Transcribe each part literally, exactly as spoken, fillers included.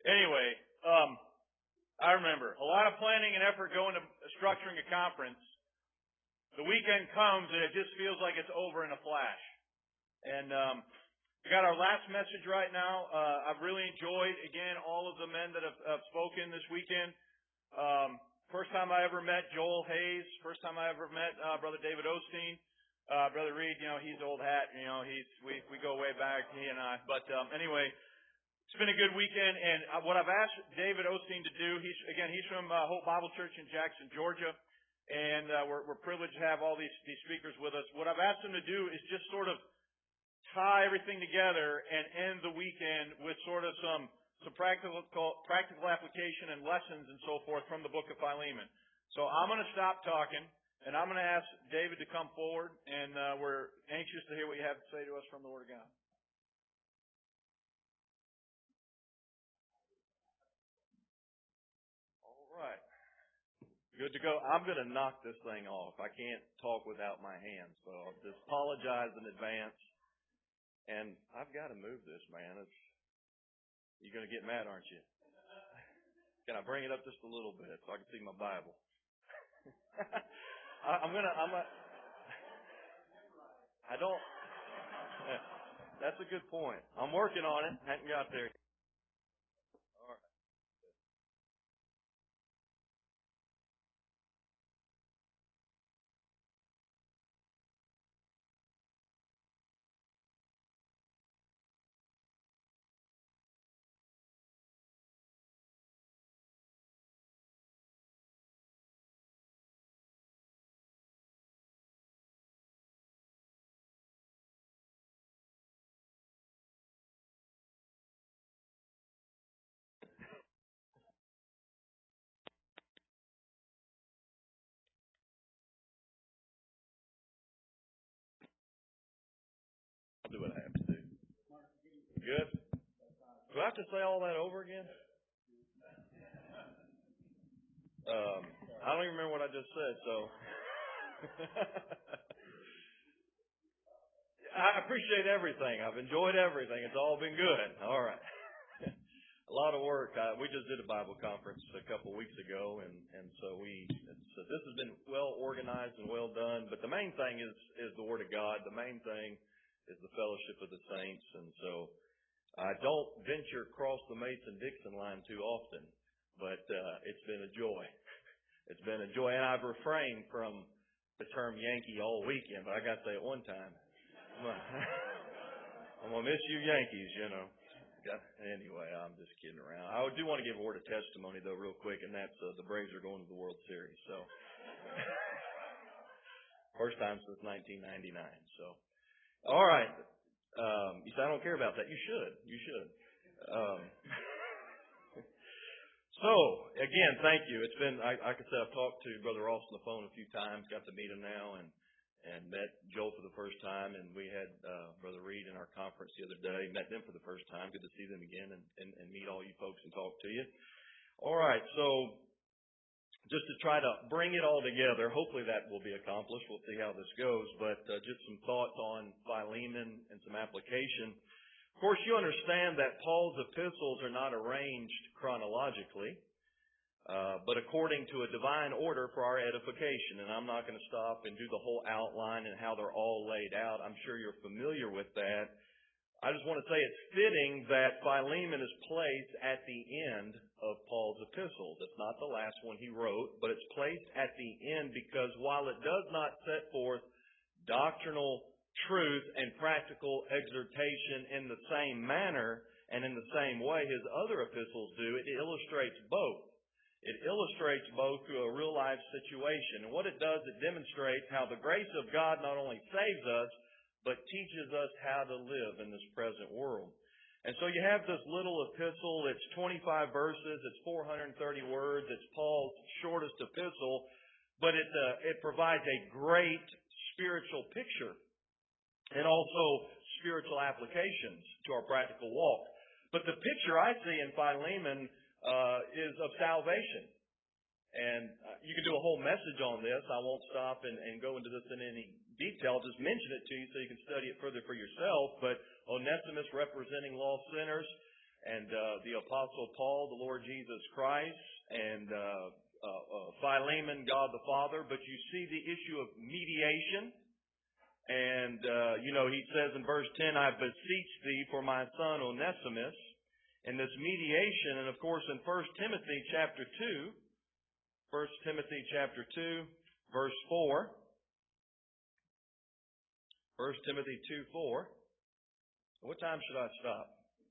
Anyway, um, I remember a lot of planning and effort going to structuring a conference. The weekend comes and it just feels like it's over in a flash. And um, we got our last message right now. Uh, I've really enjoyed, again, all of the men that have, have spoken this weekend. Um, first time I ever met Joel Hayes. First time I ever met uh, Brother David Osteen. Uh, Brother Reed, you know, he's old hat. You know, he's we we go way back, he and I. But um, anyway, it's been a good weekend. And what I've asked David Osteen to do, he's again, he's from uh, Hope Bible Church in Jackson, Georgia. And uh, we're, we're privileged to have all these, these speakers with us. What I've asked them to do is just sort of tie everything together and end the weekend with sort of some some practical practical application and lessons and so forth from the book of Philemon. So I'm going to stop talking, and I'm going to ask David to come forward, and uh, we're anxious to hear what you have to say to us from the Word of God. All right. Good to go. I'm going to knock this thing off. I can't talk without my hands, so I'll just apologize in advance. And I've got to move this, man. It's, you're going to get mad, aren't you? Can I bring it up just a little bit so I can see my Bible? I, I'm going to, I'm a, I don't, that's a good point. I'm working on it. Haven't got there. I'll do what I have to do. Good? Do I have to say all that over again? Um, I don't even remember what I just said, so. I appreciate everything. I've enjoyed everything. It's all been good. All right. A lot of work. Uh, we just did a Bible conference a couple of weeks ago, and, and so we, so this has been well organized and well done, but the main thing is, is the Word of God. The main thing is the fellowship of the saints, and so I don't venture across the Mason-Dixon line too often, but uh, it's been a joy. It's been a joy, and I've refrained from the term Yankee all weekend, but I got to say it one time. I'm going to miss you Yankees, you know. Anyway, I'm just kidding around. I do want to give a word of testimony, though, real quick, and that's uh, the Braves are going to the World Series. So, first time since nineteen ninety-nine. So, all right. Um, you say I don't care about that. You should. You should. Um, so, again, thank you. It's been, I, like I said, I've talked to Brother Ross on the phone a few times, got to meet him now, and and met Joel for the first time, and we had uh, Brother Reed in our conference the other day, met them for the first time. Good to see them again and, and, and meet all you folks and talk to you. All right, so just to try to bring it all together, hopefully that will be accomplished. We'll see how this goes, but uh, just some thoughts on Philemon and some application. Of course, you understand that Paul's epistles are not arranged chronologically, Uh, but according to a divine order for our edification. And I'm not going to stop and do the whole outline and how they're all laid out. I'm sure you're familiar with that. I just want to say it's fitting that Philemon is placed at the end of Paul's epistles. It's not the last one he wrote, but it's placed at the end because while it does not set forth doctrinal truth and practical exhortation in the same manner and in the same way his other epistles do, it illustrates both. It illustrates both through a real-life situation. And what it does, it demonstrates how the grace of God not only saves us, but teaches us how to live in this present world. And so you have this little epistle. It's twenty-five verses. It's four hundred thirty words. It's Paul's shortest epistle. But it, uh, it provides a great spiritual picture and also spiritual applications to our practical walk. But the picture I see in Philemon Uh, is of salvation. And uh, you can do a whole message on this. I won't stop and, and go into this in any detail. Just mention it to you so you can study it further for yourself. But Onesimus representing lost sinners, and uh, the Apostle Paul, the Lord Jesus Christ, and uh, uh, uh, Philemon, God the Father. But you see the issue of mediation. And, uh, you know, he says in verse ten, I beseech thee for my son Onesimus. And this mediation, and of course in First Timothy chapter two, First Timothy chapter two, verse four. First Timothy two, four. What time should I stop?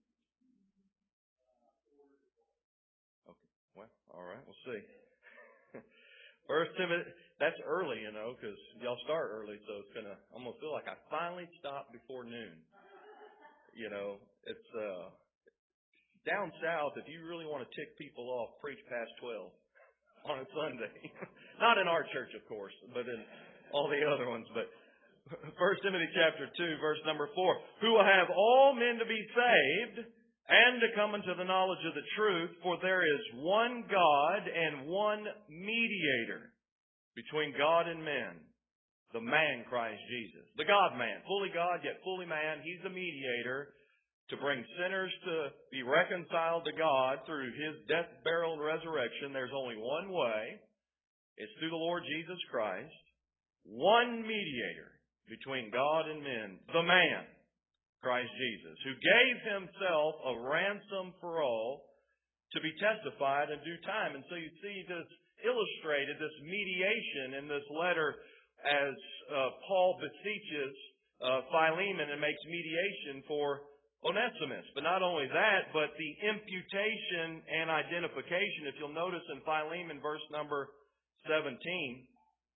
Okay, well, all right, we'll see. First Timothy, that's early, you know, because y'all start early, so it's gonna. I'm gonna feel like I finally stopped before noon. You know, it's uh, down south. If you really want to tick people off, preach past twelve on a Sunday. Not in our church, of course, but in all the other ones. But First Timothy chapter two, verse number four, who will have all men to be saved and to come into the knowledge of the truth, for there is one God and one mediator between God and men, the man Christ Jesus. The God-man, fully God yet fully man. He's the mediator to bring sinners to be reconciled to God through His death, burial, and resurrection. There's only one way. It's through the Lord Jesus Christ. One mediator between God and men, the man Christ Jesus, who gave Himself a ransom for all to be testified in due time. And so you see this illustrated, this mediation in this letter as uh, Paul beseeches uh, Philemon and makes mediation for Onesimus. But not only that, but the imputation and identification. If you'll notice in Philemon verse number seventeen,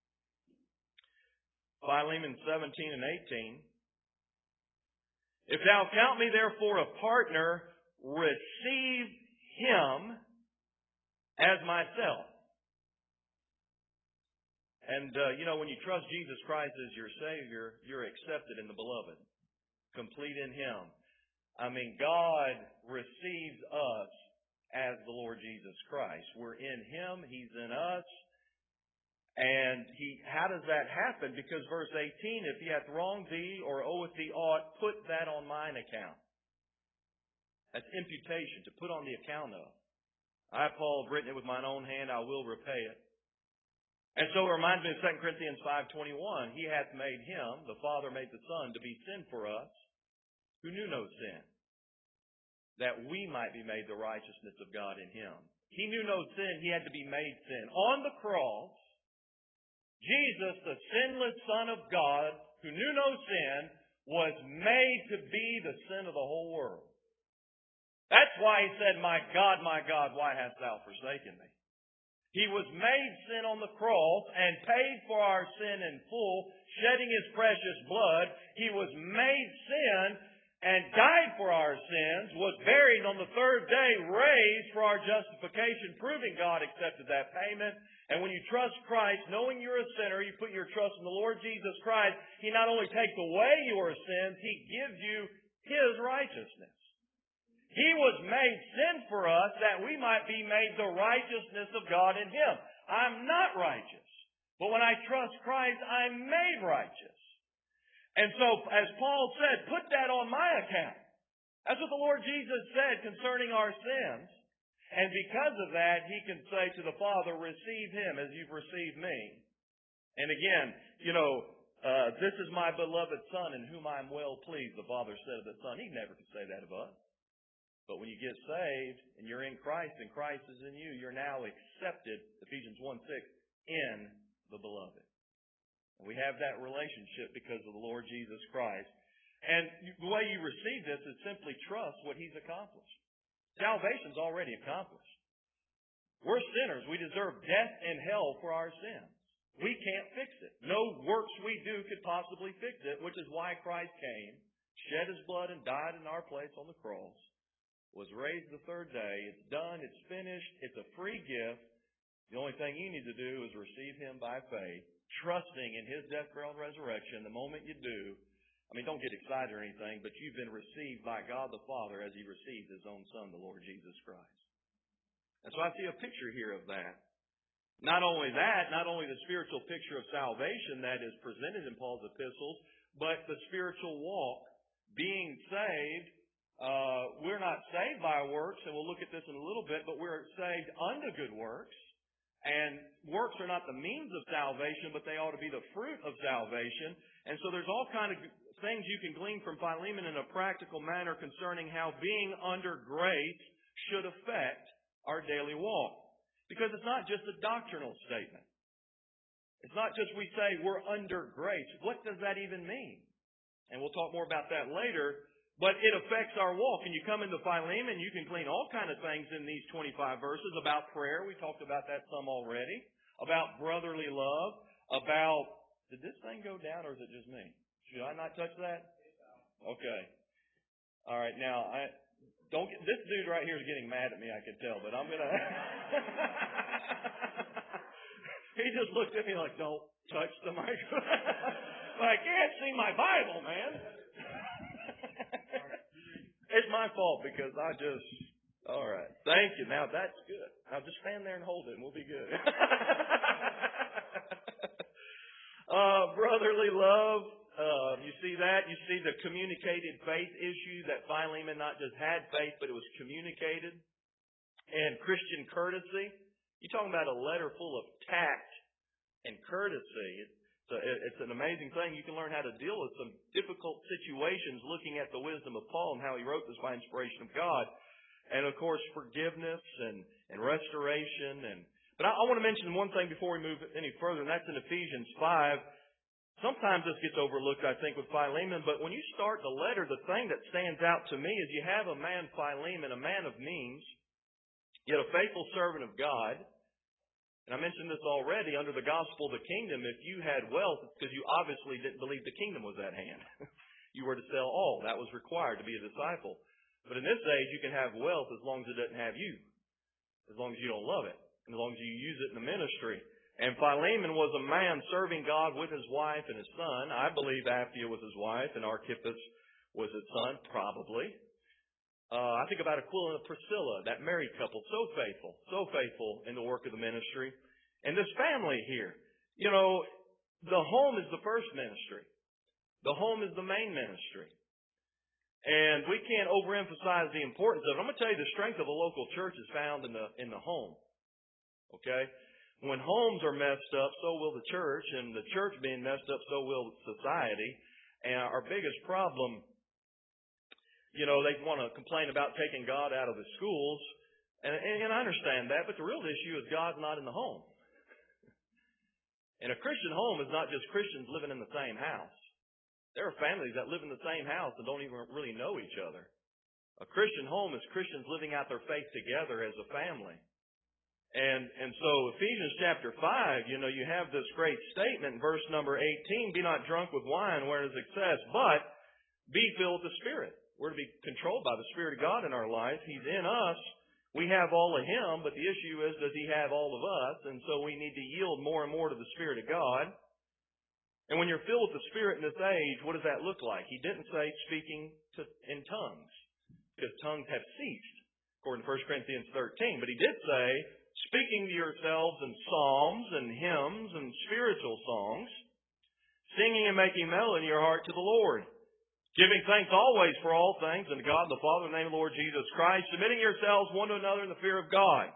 Philemon seventeen and eighteen, if thou count me therefore a partner, receive him as myself. And, uh, you know, when you trust Jesus Christ as your Savior, you're accepted in the Beloved, complete in Him. I mean, God receives us as the Lord Jesus Christ. We're in Him, He's in us. And he, how does that happen? Because verse eighteen, if he hath wronged thee or oweth thee aught, put that on mine account. That's imputation, to put on the account of. I, Paul, have written it with mine own hand, I will repay it. And so it reminds me of Second Corinthians five twenty-one. He hath made him, the Father made the Son, to be sin for us, who knew no sin, that we might be made the righteousness of God in him. He knew no sin, he had to be made sin. On the cross, Jesus, the sinless Son of God, who knew no sin, was made to be the sin of the whole world. That's why He said, my God, my God, why hast thou forsaken me? He was made sin on the cross and paid for our sin in full, shedding His precious blood. He was made sin and died for our sins, was buried, on the third day raised for our justification, proving God accepted that payment. And when you trust Christ, knowing you're a sinner, you put your trust in the Lord Jesus Christ, He not only takes away your sins, He gives you His righteousness. He was made sin for us that we might be made the righteousness of God in Him. I'm not righteous, but when I trust Christ, I'm made righteous. And so, as Paul said, put that on my account. That's what the Lord Jesus said concerning our sins. And because of that, He can say to the Father, receive Him as you've received me. And again, you know, uh, this is my beloved Son in whom I am well pleased, the Father said of the Son. He never could say that of us. But when you get saved and you're in Christ and Christ is in you, you're now accepted, Ephesians one six, in the Beloved. And we have that relationship because of the Lord Jesus Christ. And the way you receive this is simply trust what He's accomplished. Salvation's already accomplished. We're sinners. We deserve death and hell for our sins. We can't fix it. No works we do could possibly fix it, which is why Christ came, shed His blood, and died in our place on the cross, was raised the third day. It's done. It's finished. It's a free gift. The only thing you need to do is receive Him by faith, trusting in His death, burial, and resurrection. The moment you do, I mean, don't get excited or anything, but you've been received by God the Father as He received His own Son, the Lord Jesus Christ. And so I see a picture here of that. Not only that, not only the spiritual picture of salvation that is presented in Paul's epistles, but the spiritual walk, being saved, Uh, we're not saved by our works, and we'll look at this in a little bit, but we're saved unto good works. And works are not the means of salvation, but they ought to be the fruit of salvation. And so there's all kind of things you can glean from Philemon in a practical manner concerning how being under grace should affect our daily walk. Because it's not just a doctrinal statement. It's not just we say we're under grace. What does that even mean? And we'll talk more about that later. But it affects our walk. And you come into Philemon, you can glean all kinds of things in these twenty-five verses about prayer. We talked about that some already. About brotherly love. About, did this thing go down or is it just me? Should I not touch that? Okay. All right. Now, I don't get, this dude right here is getting mad at me, I can tell. But I'm going to... He just looked at me like, don't touch the microphone. I can't see my Bible, man. It's my fault because I just, all right. Thank you. Now that's good. Now just stand there and hold it and we'll be good. uh, brotherly love. Uh, you see that? You see the communicated faith issue that Philemon not just had faith, but it was communicated. And Christian courtesy. You're talking about a letter full of tact and courtesy. So it's an amazing thing. You can learn how to deal with some difficult situations looking at the wisdom of Paul and how he wrote this by inspiration of God. And, of course, forgiveness and, and restoration. And But I, I want to mention one thing before we move any further, and that's in Ephesians five. Sometimes this gets overlooked, I think, with Philemon. But when you start the letter, the thing that stands out to me is you have a man, Philemon, a man of means, yet a faithful servant of God. And I mentioned this already, under the gospel of the kingdom, if you had wealth, it's because you obviously didn't believe the kingdom was at hand. You were to sell all. That was required to be a disciple. But in this age, you can have wealth as long as it doesn't have you. As long as you don't love it. And as long as you use it in the ministry. And Philemon was a man serving God with his wife and his son. I believe Apphia was his wife and Archippus was his son, probably. Uh, I think about Aquila and Priscilla, that married couple, so faithful, so faithful in the work of the ministry. And this family here, you know, the home is the first ministry. The home is the main ministry. And we can't overemphasize the importance of it. I'm going to tell you the strength of a local church is found in the, in the home. Okay? When homes are messed up, so will the church. And the church being messed up, so will society. And our biggest problem, you know, they want to complain about taking God out of the schools. And, and I understand that, but the real issue is God's not in the home. And a Christian home is not just Christians living in the same house. There are families that live in the same house and don't even really know each other. A Christian home is Christians living out their faith together as a family. And and so Ephesians chapter five, you know, you have this great statement in verse number eighteen, be not drunk with wine where is excess, but be filled with the Spirit. We're to be controlled by the Spirit of God in our life. He's in us. We have all of Him, but the issue is, does He have all of us? And so we need to yield more and more to the Spirit of God. And when you're filled with the Spirit in this age, what does that look like? He didn't say speaking to, in tongues, because tongues have ceased, according to First Corinthians thirteen. But He did say, speaking to yourselves in psalms and hymns and spiritual songs, singing and making melody in your heart to the Lord, giving thanks always for all things unto God the Father in the name of the Lord Jesus Christ, submitting yourselves one to another in the fear of God.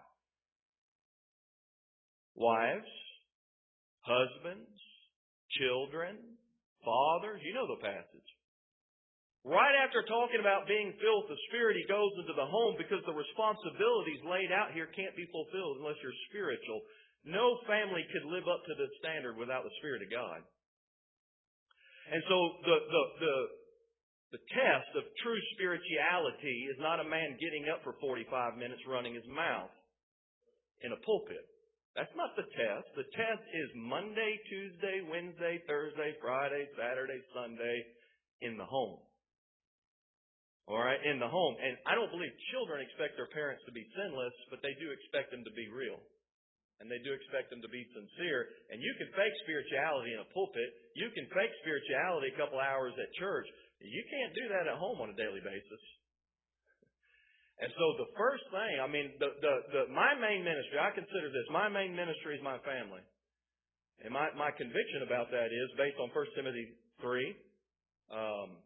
Wives, husbands, children, fathers, you know the passage. Right after talking about being filled with the Spirit, he goes into the home because the responsibilities laid out here can't be fulfilled unless you're spiritual. No family could live up to this standard without the Spirit of God. And so the the the The test of true spirituality is not a man getting up for forty-five minutes running his mouth in a pulpit. That's not the test. The test is Monday, Tuesday, Wednesday, Thursday, Friday, Saturday, Sunday in the home. All right, in the home. And I don't believe children expect their parents to be sinless, but they do expect them to be real. And they do expect them to be sincere. And you can fake spirituality in a pulpit. You can fake spirituality a couple hours at church. You can't do that at home on a daily basis. And so the first thing, I mean, the, the, the, my main ministry, I consider this, my main ministry is my family. And my, my conviction about that is based on First Timothy three. Um,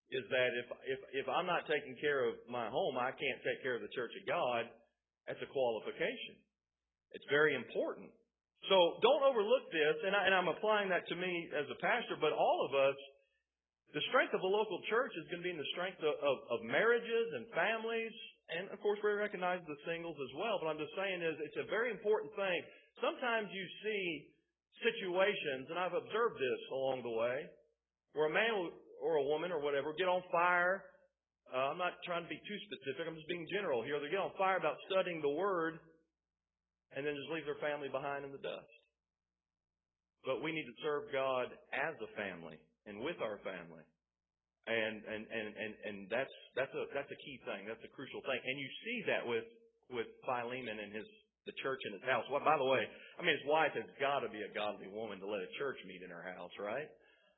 is that if, if, if I'm not taking care of my home, I can't take care of the church of God. That's a qualification. It's very important. So don't overlook this, and, I, and I'm applying that to me as a pastor, but all of us, the strength of a local church is going to be in the strength of, of, of marriages and families, and of course we recognize the singles as well, but I'm just saying is it's a very important thing. Sometimes you see situations, and I've observed this along the way, where a man or a woman or whatever get on fire. Uh, I'm not trying to be too specific. I'm just being general here. They get on fire about studying the Word and then just leave their family behind in the dust. But we need to serve God as a family and with our family. And and and and, and that's that's a that's a key thing. That's a crucial thing. And you see that with with Philemon and his the church in his house. Well, by the way, I mean his wife has got to be a godly woman to let a church meet in her house, right?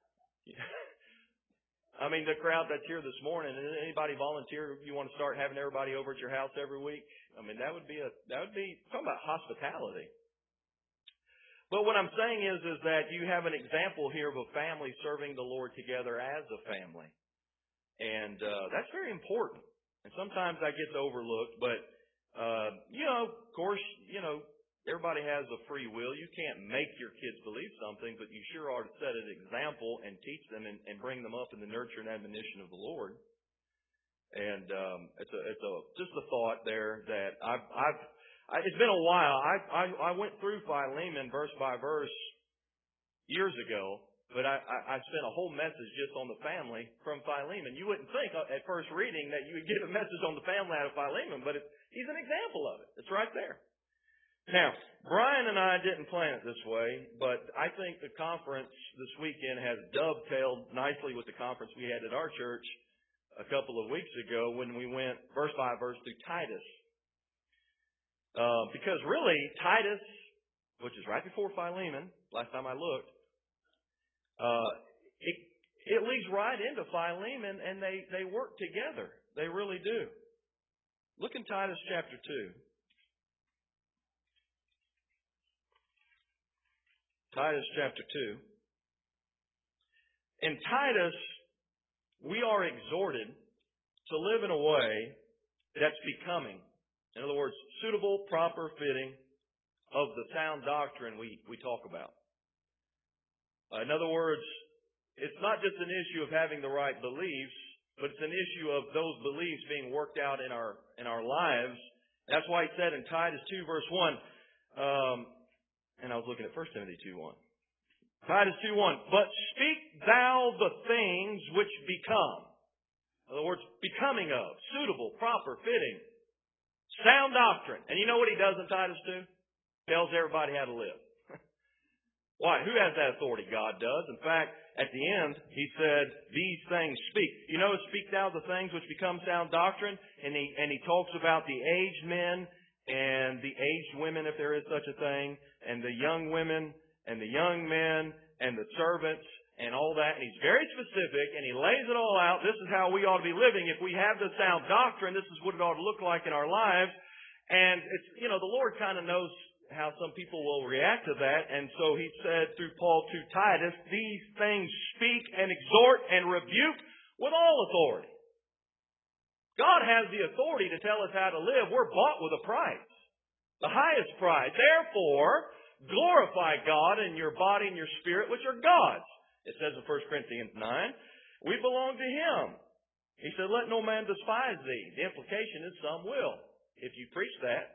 I mean, the crowd that's here this morning, anybody volunteer, you want to start having everybody over at your house every week? I mean, that would be a, that would be, talking about hospitality. But what I'm saying is, is that you have an example here of a family serving the Lord together as a family. And, uh, that's very important. And sometimes that gets overlooked, but, uh, you know, of course, you know, everybody has a free will. You can't make your kids believe something, but you sure are to set an example and teach them and, and bring them up in the nurture and admonition of the Lord. And um, it's a it's a just a thought there that I've I've I, it's been a while. I, I I went through Philemon verse by verse years ago, but I, I I spent a whole message just on the family from Philemon. You wouldn't think at first reading that you would get a message on the family out of Philemon, but it, he's an example of it. It's right there. Now, Brian and I didn't plan it this way, but I think the conference this weekend has dovetailed nicely with the conference we had at our church a couple of weeks ago when we went verse by verse through Titus. Uh, because really, Titus, which is right before Philemon, last time I looked, uh, it, it leads right into Philemon, and they, they work together. They really do. Look in Titus chapter two. Titus chapter two. In Titus, we are exhorted to live in a way that's becoming. In other words, suitable, proper, fitting of the sound doctrine we, we talk about. Uh, in other words, it's not just an issue of having the right beliefs, but it's an issue of those beliefs being worked out in our in our lives. That's why he said in Titus two verse one, um, and I was looking at First Timothy two one. Titus two one, but speak thou the things which become. In other words, becoming of, suitable, proper, fitting, sound doctrine. And you know what he does in Titus two? Tells everybody how to live. Why? Who has that authority? God does. In fact, at the end, he said, these things speak. You know, speak thou the things which become sound doctrine. And he, and he talks about the aged men and the aged women, if there is such a thing, and the young women and the young men and the servants and all that. And he's very specific and he lays it all out. This is how we ought to be living. If we have the sound doctrine, this is what it ought to look like in our lives. And it's, you know, the Lord kind of knows how some people will react to that. And so he said through Paul to Titus, these things speak and exhort and rebuke with all authority. God has the authority to tell us how to live. We're bought with a price. The highest price. Therefore, glorify God in your body and your spirit, which are God's. It says in First Corinthians nine, we belong to Him. He said, let no man despise thee. The implication is some will, if you preach that.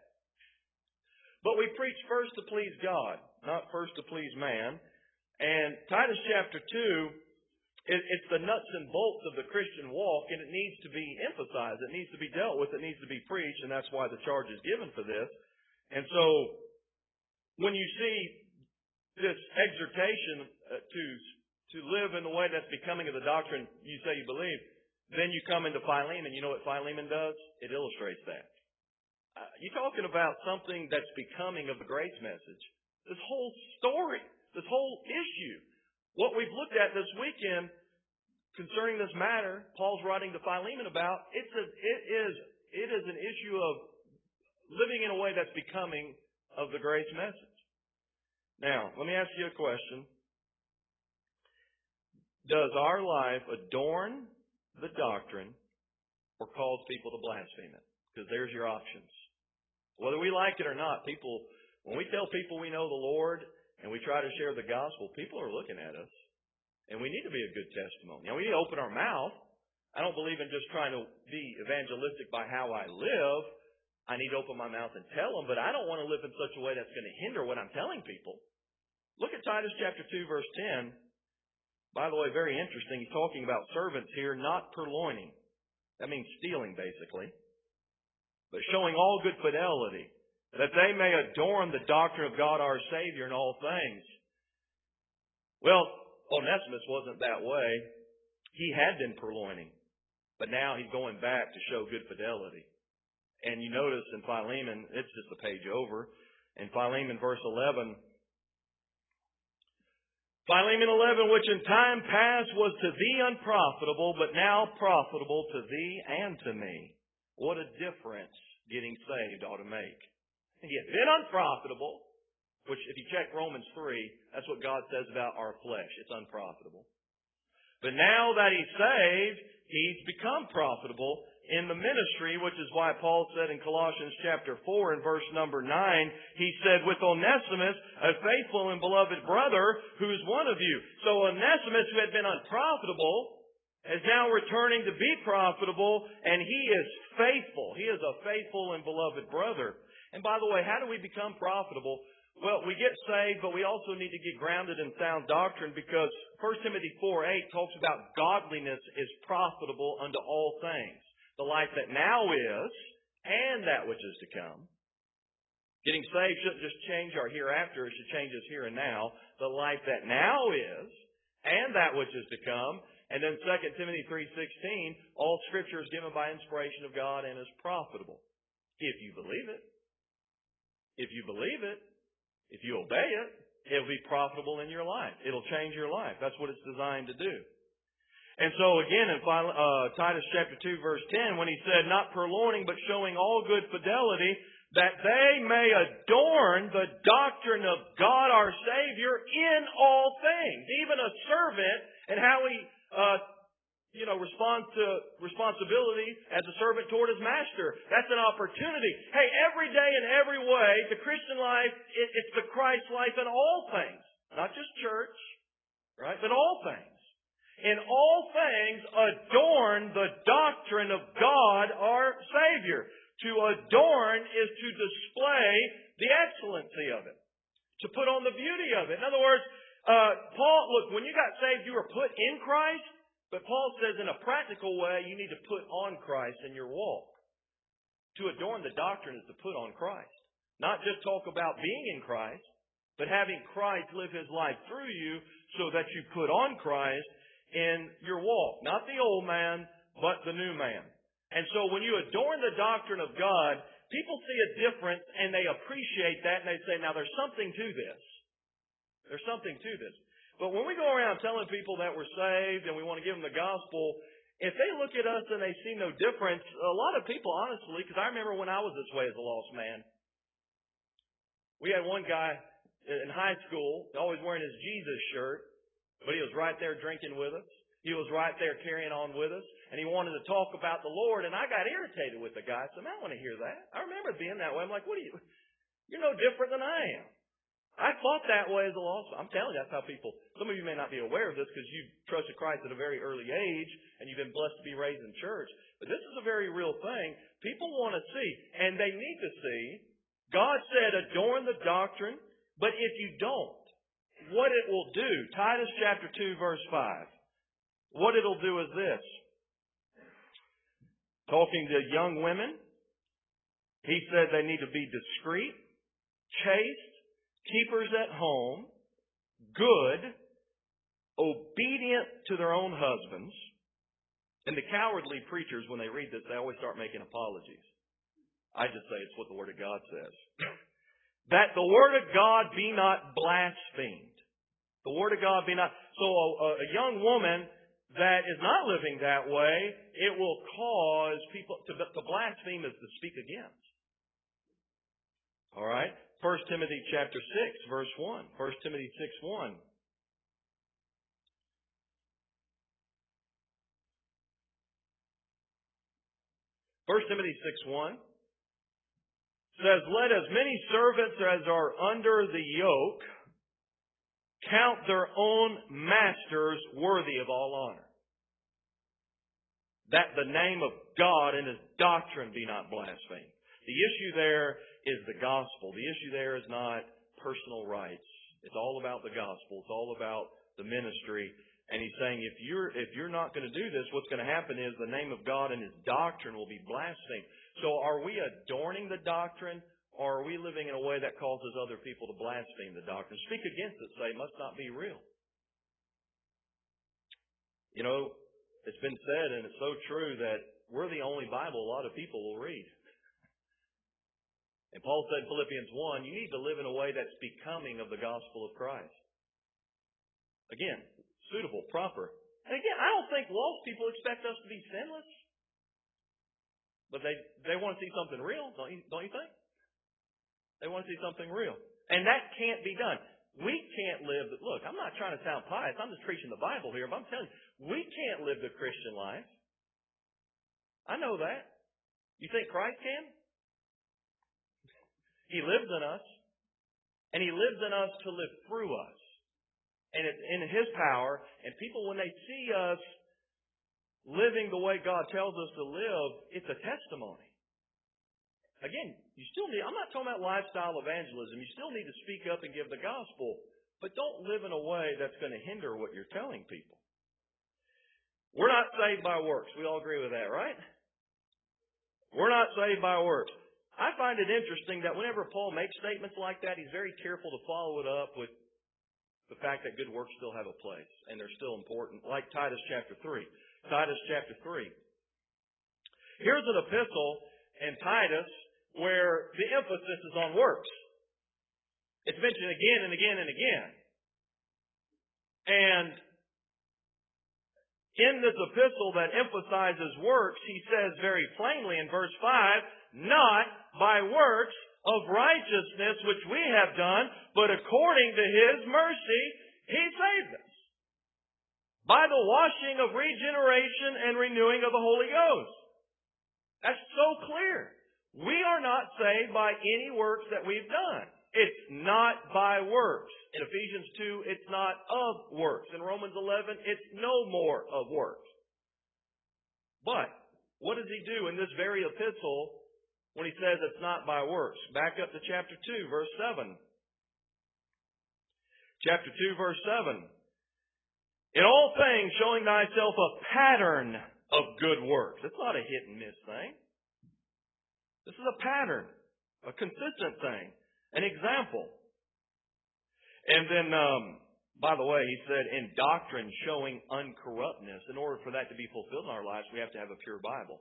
But we preach first to please God, not first to please man. And Titus chapter two, it, it's the nuts and bolts of the Christian walk, and it needs to be emphasized. It needs to be dealt with. It needs to be preached, and that's why the charge is given for this. And so, when you see this exhortation uh, to to live in the way that's becoming of the doctrine you say you believe, then you come into Philemon. You know what Philemon does? It illustrates that. Uh, you're talking about something that's becoming of the grace message. This whole story, this whole issue, what we've looked at this weekend concerning this matter, Paul's writing to Philemon about, it's a, it is it is an issue of living in a way that's becoming of the grace message. Now, let me ask you a question. Does our life adorn the doctrine or cause people to blaspheme it. Because there's your options. Whether we like it or not, people, when we tell people we know the Lord and we try to share the gospel, people are looking at us. And we need to be a good testimony. Now, we need to open our mouth. I don't believe in just trying to be evangelistic by how I live. I need to open my mouth and tell them, but I don't want to live in such a way that's going to hinder what I'm telling people. Look at Titus chapter two, verse ten. By the way, very interesting. He's talking about servants here, not purloining. That means stealing, basically. But showing all good fidelity, that they may adorn the doctrine of God our Savior in all things. Well, Onesimus wasn't that way. He had been purloining. But now he's going back to show good fidelity. And you notice in Philemon, it's just a page over. In Philemon verse eleven, Philemon eleven, which in time past was to thee unprofitable, but now profitable to thee and to me. What a difference getting saved ought to make. He had been unprofitable, which if you check Romans three, that's what God says about our flesh. It's unprofitable. But now that he's saved, he's become profitable in the ministry, which is why Paul said in Colossians chapter four and verse number nine, he said, with Onesimus, a faithful and beloved brother, who is one of you. So Onesimus, who had been unprofitable, is now returning to be profitable, and he is faithful. He is a faithful and beloved brother. And by the way, how do we become profitable? Well, we get saved, but we also need to get grounded in sound doctrine, because First Timothy four eight talks about godliness is profitable unto all things. The life that now is and that which is to come. Getting saved shouldn't just change our hereafter, it should change us here and now. The life that now is and that which is to come. And then Second Timothy three sixteen, all Scripture is given by inspiration of God and is profitable. If you believe it. If you believe it. If you obey it, it'll be profitable in your life. It'll change your life. That's what it's designed to do. And so again in uh, Titus chapter two verse ten, when he said, not purloining but showing all good fidelity, that they may adorn the doctrine of God our Savior in all things. Even a servant and how he uh, you know, responds to responsibility as a servant toward his master. That's an opportunity. Hey, every day in every way, the Christian life, it, it's the Christ life in all things. Not just church, right? But all things. In all things, adorn the doctrine of God our Savior. To adorn is to display the excellency of it. To put on the beauty of it. In other words, uh, Paul, look, when you got saved, you were put in Christ. But Paul says in a practical way, you need to put on Christ in your walk. To adorn the doctrine is to put on Christ. Not just talk about being in Christ, but having Christ live His life through you so that you put on Christ in your walk. Not the old man, but the new man. And so when you adorn the doctrine of God, people see a difference and they appreciate that and they say, now there's something to this. There's something to this. But when we go around telling people that we're saved and we want to give them the gospel, if they look at us and they see no difference, a lot of people, honestly, because I remember when I was this way as a lost man, we had one guy in high school always wearing his Jesus shirt, but he was right there drinking with us. He was right there carrying on with us, and he wanted to talk about the Lord, and I got irritated with the guy. I said, man, I want to hear that. I remember being that way. I'm like, what are you? You're no different than I am. I thought that way as a lost. I'm telling you, that's how people, some of you may not be aware of this because you trusted Christ at a very early age and you've been blessed to be raised in church. But this is a very real thing. People want to see, and they need to see. God said, adorn the doctrine, but if you don't, what it will do, Titus chapter two, verse five, what it'll do is this. Talking to young women, he said they need to be discreet, chaste, keepers at home, good, obedient to their own husbands. And the cowardly preachers, when they read this, they always start making apologies. I just say it's what the Word of God says. That the Word of God be not blasphemed. The Word of God be not... So a, a young woman that is not living that way, it will cause people... To, to blaspheme is to speak against. All right? First Timothy chapter six, verse one. First Timothy six, one. First Timothy six one says, let as many servants as are under the yoke count their own masters worthy of all honor, that the name of God and His doctrine be not blasphemed. The issue there is the gospel. The issue there is not personal rights. It's all about the gospel. It's all about the ministry. And he's saying if you're if you're not going to do this, what's going to happen is the name of God and His doctrine will be blasphemed. So are we adorning the doctrine, or are we living in a way that causes other people to blaspheme the doctrine? Speak against it, say it must not be real. You know, it's been said, and it's so true, that we're the only Bible a lot of people will read. And Paul said in Philippians one, you need to live in a way that's becoming of the gospel of Christ. Again, suitable, proper. And again, I don't think lost people expect us to be sinless. But they, they want to see something real, don't you, don't you think? They want to see something real. And that can't be done. We can't live, look, I'm not trying to sound pious. I'm just preaching the Bible here. But I'm telling you, we can't live the Christian life. I know that. You think Christ can? He lives in us. And He lives in us to live through us. And it's in His power. And people, when they see us living the way God tells us to live, it's a testimony. Again, you still need, I'm not talking about lifestyle evangelism. You still need to speak up and give the gospel. But don't live in a way that's going to hinder what you're telling people. We're not saved by works. We all agree with that, right? We're not saved by works. I find it interesting that whenever Paul makes statements like that, he's very careful to follow it up with the fact that good works still have a place. And they're still important. Like Titus chapter three. Titus chapter three. Here's an epistle in Titus where the emphasis is on works. It's mentioned again and again and again. And in this epistle that emphasizes works, he says very plainly in verse five, not by works of righteousness which we have done, but according to His mercy, He saved us by the washing of regeneration and renewing of the Holy Ghost. That's so clear. We are not saved by any works that we've done. It's not by works. In Ephesians two, it's not of works. In Romans eleven, it's no more of works. But what does he do in this very epistle when he says it's not by works? Back up to chapter two, verse seven. Chapter two, verse seven. In all things, showing thyself a pattern of good works. It's not a hit and miss thing. This is a pattern, a consistent thing, an example. And then, um, by the way, he said, in doctrine showing uncorruptness. In order for that to be fulfilled in our lives, we have to have a pure Bible.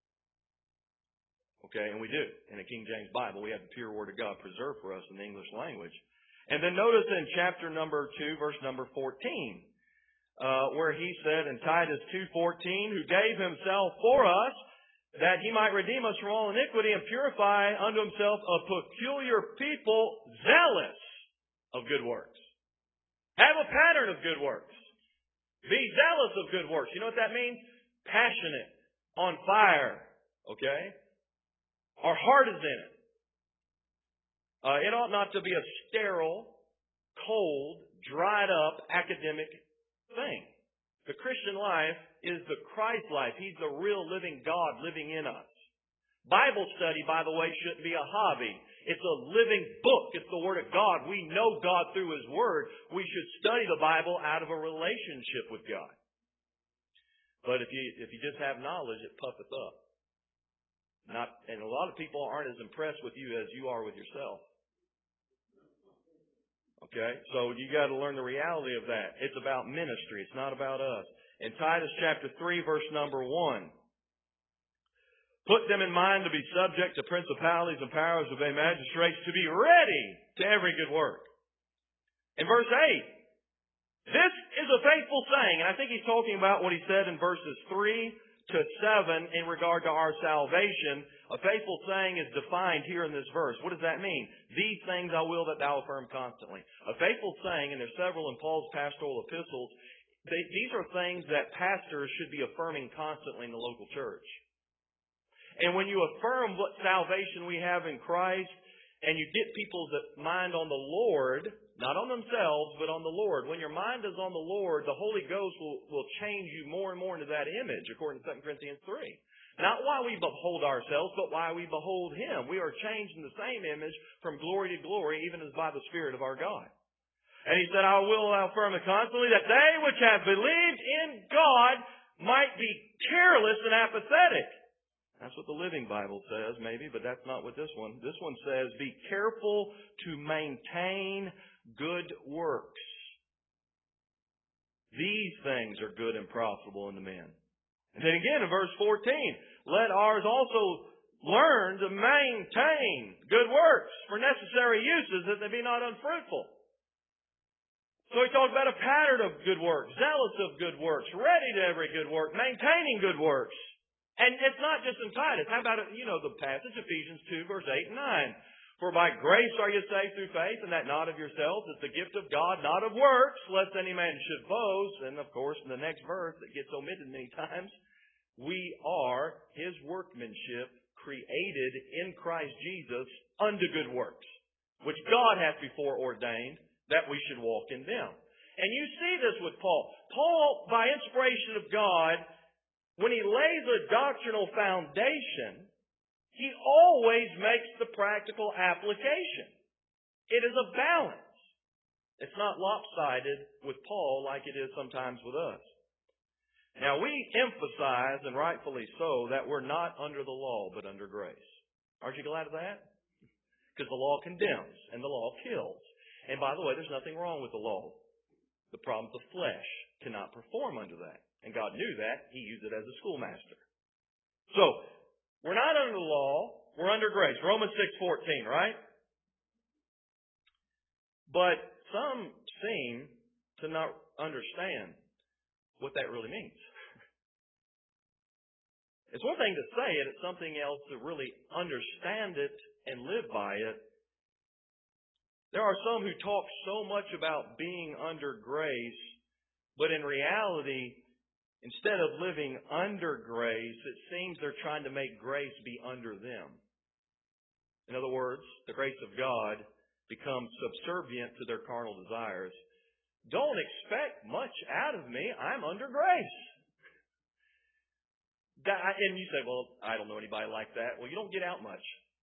Okay, and we do. In the King James Bible, we have the pure Word of God preserved for us in the English language. And then notice in chapter number two, verse number fourteen, uh, where he said in Titus two fourteen, who gave Himself for us, that He might redeem us from all iniquity and purify unto Himself a peculiar people zealous of good works. Have a pattern of good works. Be zealous of good works. You know what that means? Passionate, on fire. Okay? Our heart is in it. Uh, it ought not to be a sterile, cold, dried up academic thing. The Christian life is the Christ life. He's the real living God living in us. Bible study, by the way, shouldn't be a hobby. It's a living book. It's the Word of God. We know God through His Word. We should study the Bible out of a relationship with God. But if you if you just have knowledge, it puffeth up. Not, and a lot of people aren't as impressed with you as you are with yourself. Okay? So you got to learn the reality of that. It's about ministry. It's not about us. In Titus chapter three, verse number one, put them in mind to be subject to principalities and powers, obey magistrates, to be ready to every good work. In verse eight, this is a faithful saying, and I think he's talking about what he said in verses three to seven in regard to our salvation. A faithful saying is defined here in this verse. What does that mean? These things I will that thou affirm constantly. A faithful saying, and there's several in Paul's pastoral epistles, they, these are things that pastors should be affirming constantly in the local church. And when you affirm what salvation we have in Christ, and you get people's mind on the Lord, not on themselves, but on the Lord. When your mind is on the Lord, the Holy Ghost will, will change you more and more into that image, according to Second Corinthians three. Not why we behold ourselves, but why we behold Him. We are changed in the same image from glory to glory, even as by the Spirit of our God. And He said, I will affirm it constantly, that they which have believed in God might be careless and apathetic. That's what the Living Bible says, maybe, but that's not what this one. This one says, be careful to maintain good works. These things are good and profitable in the men. And then again in verse fourteen, let ours also learn to maintain good works for necessary uses, that they be not unfruitful. So he talks about a pattern of good works, zealous of good works, ready to every good work, maintaining good works. And it's not just in Titus. How about, you know, the passage, Ephesians two, verse eight and nine. For by grace are you saved through faith, and that not of yourselves. It's the gift of God, not of works, lest any man should boast. And, of course, in the next verse that gets omitted many times, we are His workmanship, created in Christ Jesus unto good works, which God hath before ordained that we should walk in them. And you see this with Paul. Paul, by inspiration of God, when he lays a doctrinal foundation, he always makes the practical application. It is a balance. It's not lopsided with Paul like it is sometimes with us. Now, we emphasize, and rightfully so, that we're not under the law, but under grace. Aren't you glad of that? Because the law condemns, and the law kills. And by the way, there's nothing wrong with the law. The problem is the flesh cannot perform under that. And God knew that. He used it as a schoolmaster. So, we're not under the law. We're under grace. Romans six fourteen, right? But some seem to not understand what that really means. It's one thing to say it. It's something else to really understand it and live by it. There are some who talk so much about being under grace, but in reality, instead of living under grace, it seems they're trying to make grace be under them. In other words, the grace of God becomes subservient to their carnal desires. Don't expect much out of me. I'm under grace. And you say, well, I don't know anybody like that. Well, you don't get out much.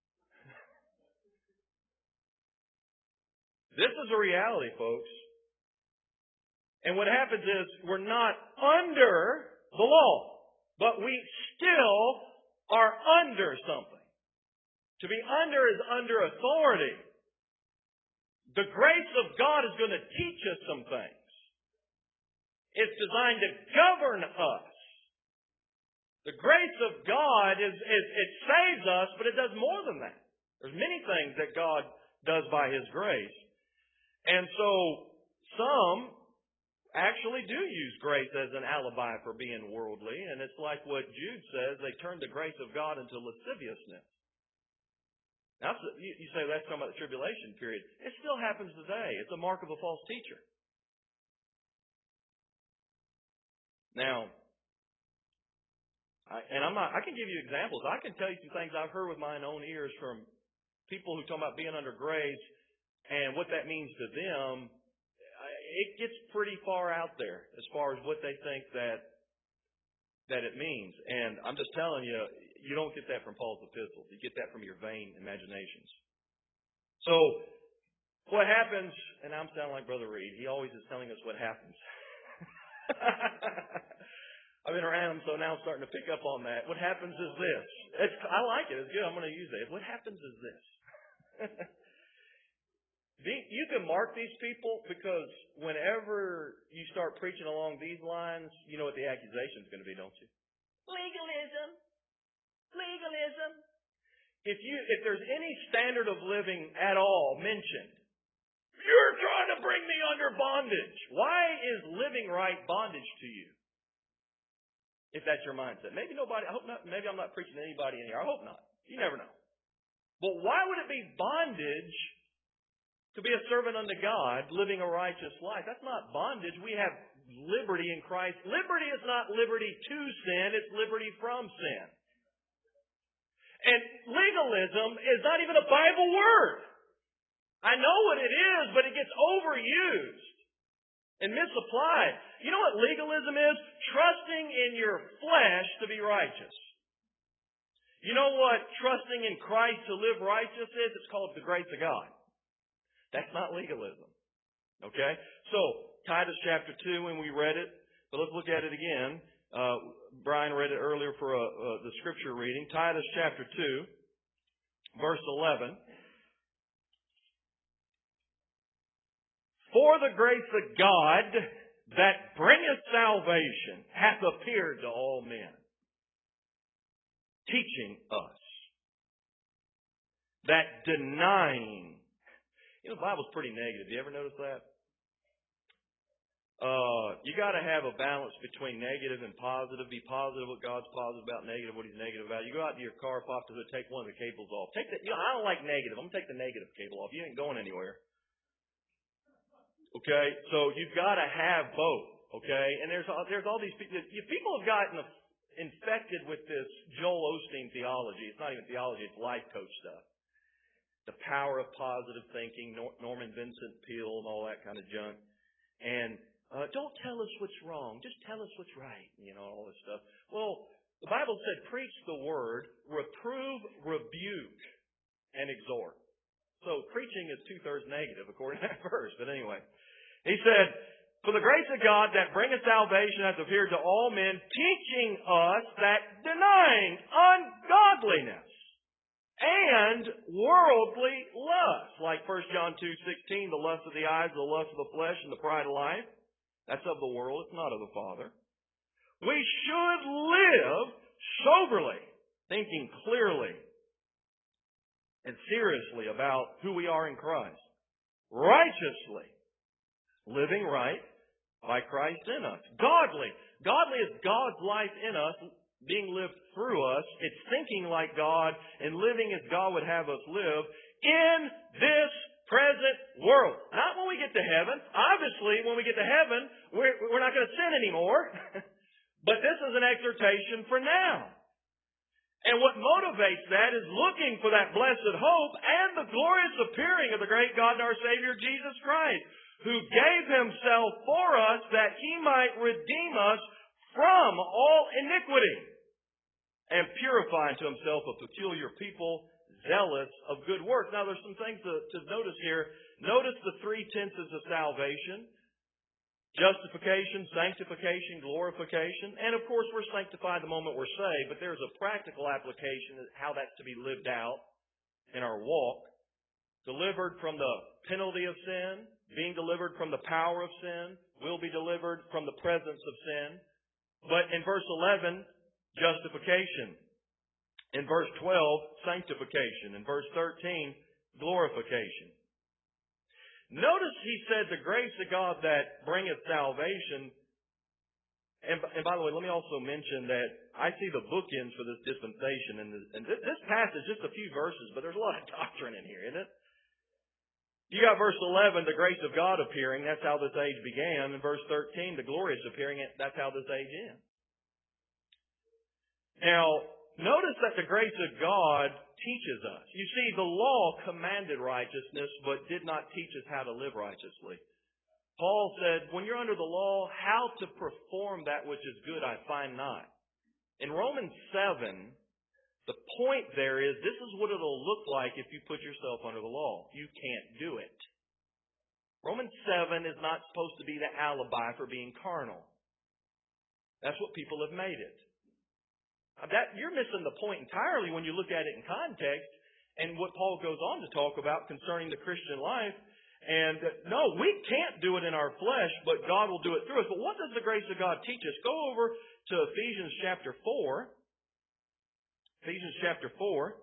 This is a reality, folks. And what happens is we're not under the law, but we still are under something. To be under is under authority. The grace of God is going to teach us some things. It's designed to govern us. The grace of God is, is it saves us, but it does more than that. There's many things that God does by His grace. And so some actually do use grace as an alibi for being worldly. And it's like what Jude says, they turn the grace of God into lasciviousness. Now, you say that's talking about the tribulation period. It still happens today. It's a mark of a false teacher. Now, I, and I'm not, I can give you examples. I can tell you some things I've heard with my own ears from people who talk about being under grace and what that means to them. It gets pretty far out there as far as what they think that that it means. And I'm just telling you, you don't get that from Paul's epistles. You get that from your vain imaginations. So, what happens, and I'm sounding like Brother Reed, he always is telling us what happens. I've been around him, so now I'm starting to pick up on that. What happens is this. It's, I like it. It's good. I'm going to use it. What happens is this. You can mark these people because whenever you start preaching along these lines, you know what the accusation is going to be, don't you? Legalism. Legalism. If you, if there's any standard of living at all mentioned, you're trying to bring me under bondage. Why is living right bondage to you? If that's your mindset. Maybe nobody, I hope not, maybe I'm not preaching to anybody in here. I hope not. You never know. But why would it be bondage to be a servant unto God, living a righteous life? That's not bondage. We have liberty in Christ. Liberty is not liberty to sin. It's liberty from sin. And legalism is not even a Bible word. I know what it is, but it gets overused and misapplied. You know what legalism is? Trusting in your flesh to be righteous. You know what trusting in Christ to live righteous is? It's called the grace of God. That's not legalism. Okay? So, Titus chapter two, when we read it, but let's look at it again. Uh, Brian read it earlier for uh, uh, the scripture reading. Titus chapter two, verse eleven. For the grace of God that bringeth salvation hath appeared to all men, teaching us that denying, you know, the Bible's pretty negative. You ever notice that? Uh, you got to have a balance between negative and positive. Be positive what God's positive about, negative what He's negative about. You go out to your car, pop to it, take one of the cables off. Take the, you know, I don't like negative. I'm gonna take the negative cable off. You ain't going anywhere. Okay, so you've got to have both. Okay, and there's there's all these people. People have gotten infected with this Joel Osteen theology. It's not even theology; it's life coach stuff. The power of positive thinking, Norman Vincent Peale, and all that kind of junk. And uh, don't tell us what's wrong; just tell us what's right. You know, all this stuff. Well, the Bible said, "Preach the word, reprove, rebuke, and exhort." So preaching is two-thirds negative, according to that verse. But anyway, he said, for the grace of God that bringeth salvation hath appeared to all men, teaching us that denying ungodliness and worldly lust, like First John two sixteen, the lust of the eyes, the lust of the flesh, and the pride of life, that's of the world, it's not of the Father. We should live soberly, thinking clearly and seriously about who we are in Christ. Righteously. Living right by Christ in us. Godly. Godly is God's life in us, being lived through us. It's thinking like God and living as God would have us live in this present world. Not when we get to heaven. Obviously, when we get to heaven, we're, we're not going to sin anymore. But this is an exhortation for now. And what motivates that is looking for that blessed hope and the glorious appearing of the great God and our Savior Jesus Christ, who gave Himself for us that He might redeem us from all iniquity and purify unto Himself a peculiar people, zealous of good works. Now there's some things to, to notice here. Notice the three tenses of salvation. Justification, sanctification, glorification. And of course we're sanctified the moment we're saved, but there's a practical application of how that's to be lived out in our walk. Delivered from the penalty of sin, being delivered from the power of sin, will be delivered from the presence of sin. But in verse eleven, justification. In verse twelve, sanctification. In verse thirteen, glorification. Notice he said the grace of God that bringeth salvation. And, and by the way, let me also mention that I see the bookends for this dispensation. And, this, and this, this passage, just a few verses, but there's a lot of doctrine in here, isn't it? You got verse eleven, the grace of God appearing. That's how this age began. And verse thirteen, the glorious appearing. That's how this age ends. Now, notice that the grace of God teaches us. You see, the law commanded righteousness, but did not teach us how to live righteously. Paul said, when you're under the law, how to perform that which is good I find not. In Romans seven, the point there is, this is what it'll look like if you put yourself under the law. You can't do it. Romans seven is not supposed to be the alibi for being carnal. That's what people have made it. That, you're missing the point entirely when you look at it in context and what Paul goes on to talk about concerning the Christian life. And uh, no, we can't do it in our flesh, but God will do it through us. But what does the grace of God teach us? Go over to Ephesians chapter four. Ephesians chapter four.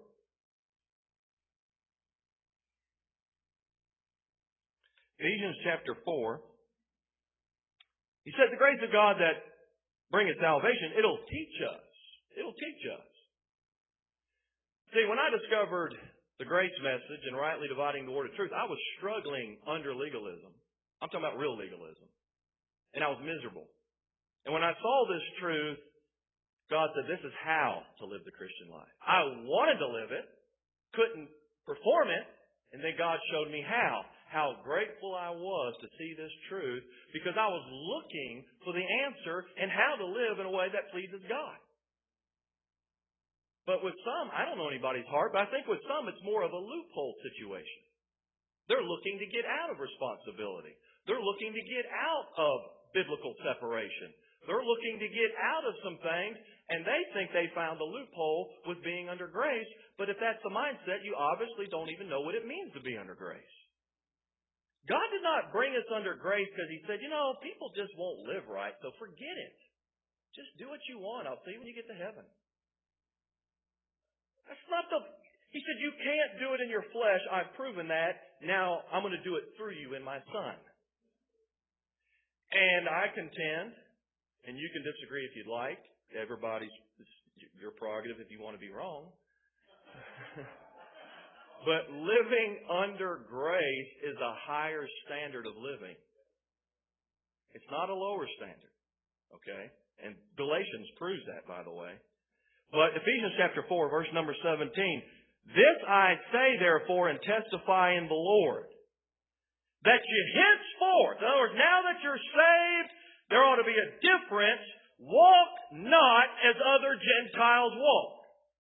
Ephesians chapter four. He said the grace of God that bringeth salvation, it'll teach us. It'll teach us. See, when I discovered the grace message and rightly dividing the word of truth, I was struggling under legalism. I'm talking about real legalism. And I was miserable. And when I saw this truth God said, this is how to live the Christian life. I wanted to live it, couldn't perform it, and then God showed me how. How grateful I was to see this truth because I was looking for the answer and how to live in a way that pleases God. But with some, I don't know anybody's heart, but I think with some it's more of a loophole situation. They're looking to get out of responsibility. They're looking to get out of biblical separation. They're looking to get out of some things, and they think they found the loophole with being under grace. But if that's the mindset, you obviously don't even know what it means to be under grace. God did not bring us under grace because He said, you know, people just won't live right, so forget it. Just do what you want. I'll see you when you get to heaven. That's not the... He said, you can't do it in your flesh. I've proven that. Now I'm going to do it through you in my Son. And I contend, and you can disagree if you'd like. Everybody's your prerogative if you want to be wrong. But living under grace is a higher standard of living. It's not a lower standard. Okay? And Galatians proves that, by the way. But Ephesians chapter four, verse number seventeen. This I say, therefore, and testify in the Lord, that you henceforth, in other words, now that you're saved, there ought to be a difference. Walk not as other Gentiles walk.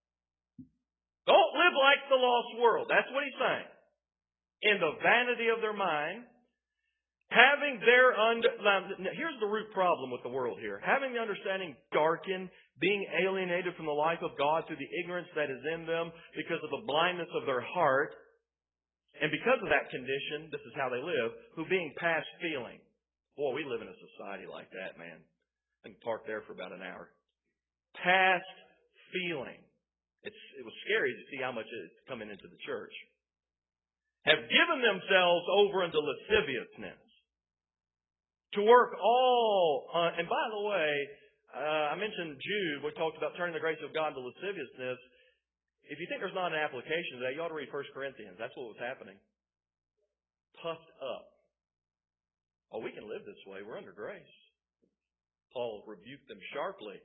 Don't live like the lost world. That's what he's saying. In the vanity of their mind, having their under... Now, here's the root problem with the world here. Having the understanding darkened, being alienated from the life of God through the ignorance that is in them because of the blindness of their heart. And because of that condition, this is how they live, who being past feeling. Boy, we live in a society like that, man. I can park there for about an hour. Past feeling. It's, it was scary to see how much it's coming into the church. Have given themselves over unto lasciviousness. To work all, uh, and by the way, uh, I mentioned Jude. We talked about turning the grace of God to lasciviousness. If you think there's not an application to that, you ought to read First Corinthians. That's what was happening. Puffed up. Oh, we can live this way. We're under grace. Paul rebuked them sharply.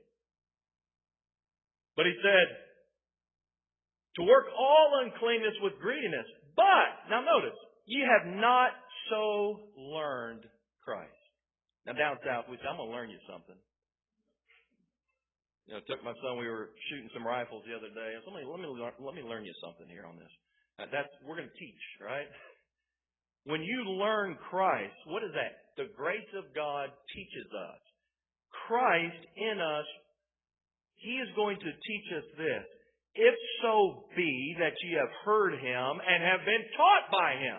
But he said, to work all uncleanness with greediness. But, now notice, ye have not so learned Christ. Now down south, we say, I'm going to learn you something. You know, I took my son, we were shooting some rifles the other day. I said, let me, let me, learn, let me learn you something here on this. Now, that's, we're going to teach, right? When you learn Christ, what is that? The grace of God teaches us. Christ in us, He is going to teach us this. If so be that ye have heard Him and have been taught by Him,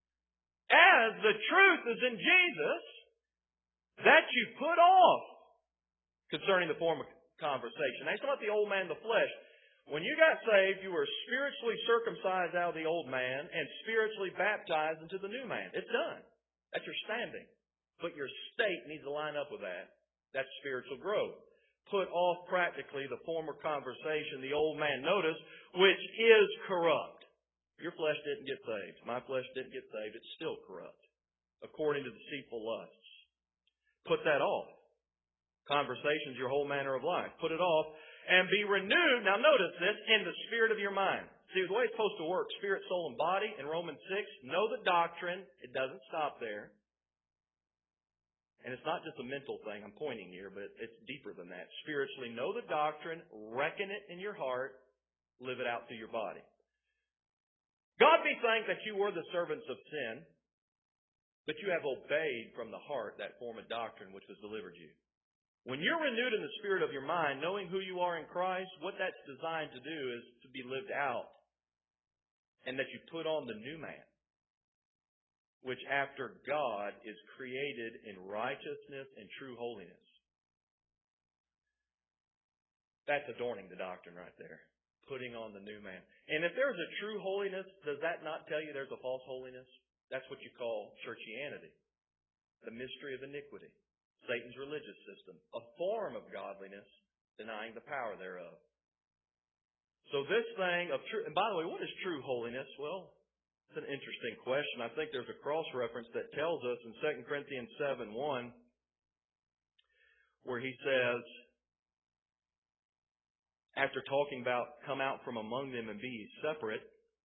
as the truth is in Jesus, that you put off concerning the form of conversation. Now, it's not the old man, the flesh. When you got saved, you were spiritually circumcised out of the old man and spiritually baptized into the new man. It's done. That's your standing. But your state needs to line up with that. That's spiritual growth. Put off practically the former conversation, the old man, notice, which is corrupt. Your flesh didn't get saved. My flesh didn't get saved. It's still corrupt, according to deceitful lusts. Put that off. Conversations, your whole manner of life. Put it off and be renewed. Now notice this, in the spirit of your mind. See, the way it's supposed to work, spirit, soul, and body, in Romans six, know the doctrine. It doesn't stop there. And it's not just a mental thing, I'm pointing here, but it's deeper than that. Spiritually, know the doctrine, reckon it in your heart, live it out through your body. God be thanked that you were the servants of sin, but you have obeyed from the heart that form of doctrine which was delivered you. When you're renewed in the spirit of your mind, knowing who you are in Christ, what that's designed to do is to be lived out. And that you put on the new man, which after God is created in righteousness and true holiness. That's adorning the doctrine right there. Putting on the new man. And if there's a true holiness, does that not tell you there's a false holiness? That's what you call churchianity. The mystery of iniquity. Satan's religious system. A form of godliness, denying the power thereof. So this thing of true, and by the way, what is true holiness? Well, it's an interesting question. I think there's a cross-reference that tells us in Second Corinthians seven one where he says, after talking about come out from among them and be ye separate,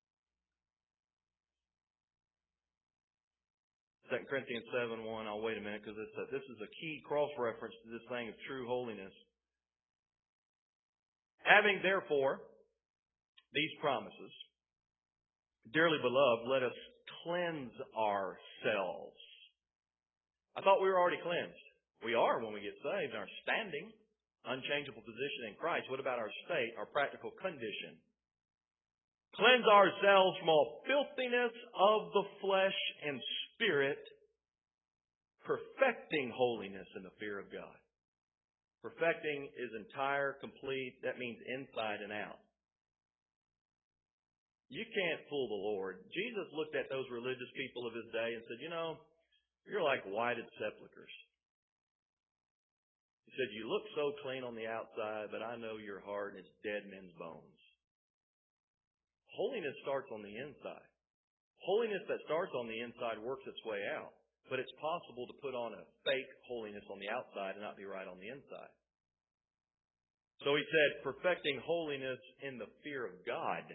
Second Corinthians seven one, I'll wait a minute because it's a, this is a key cross-reference to this thing of true holiness. Having therefore these promises, dearly beloved, let us cleanse ourselves. I thought we were already cleansed. We are when we get saved. Our standing, unchangeable position in Christ. What about our state, our practical condition? Cleanse ourselves from all filthiness of the flesh and spirit, perfecting holiness in the fear of God. Perfecting is entire, complete. That means inside and out. You can't fool the Lord. Jesus looked at those religious people of His day and said, you know, you're like whited sepulchres. He said, you look so clean on the outside, but I know your heart is dead men's bones. Holiness starts on the inside. Holiness that starts on the inside works its way out. But it's possible to put on a fake holiness on the outside and not be right on the inside. So he said, perfecting holiness in the fear of God.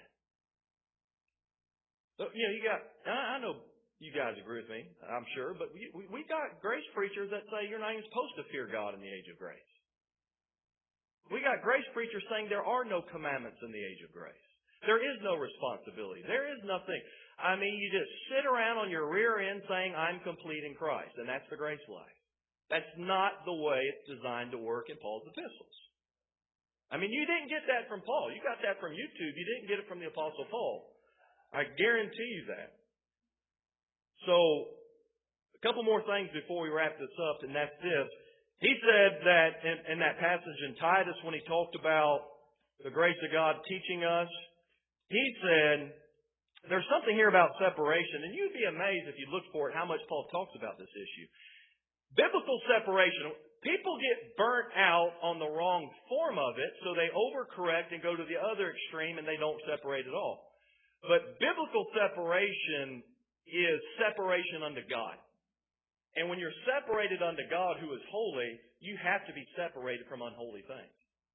So, you know, you got, I know you guys agree with me, I'm sure, but we, we, we got grace preachers that say you're not even supposed to fear God in the age of grace. We got grace preachers saying there are no commandments in the age of grace. There is no responsibility. There is nothing. I mean, you just sit around on your rear end saying, I'm complete in Christ, and that's the grace life. That's not the way it's designed to work in Paul's epistles. I mean, you didn't get that from Paul. You got that from YouTube. You didn't get it from the Apostle Paul. I guarantee you that. So, a couple more things before we wrap this up, and that's this. He said that in, in that passage in Titus when he talked about the grace of God teaching us, he said, there's something here about separation, and you'd be amazed if you look for it how much Paul talks about this issue. Biblical separation, people get burnt out on the wrong form of it, so they overcorrect and go to the other extreme and they don't separate at all. But biblical separation is separation unto God. And when you're separated unto God who is holy, you have to be separated from unholy things.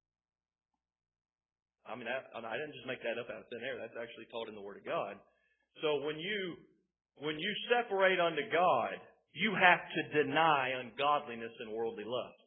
I mean, I, I didn't just make that up out of thin air. That's actually taught in the Word of God. So when you, when you separate unto God, you have to deny ungodliness and worldly lusts.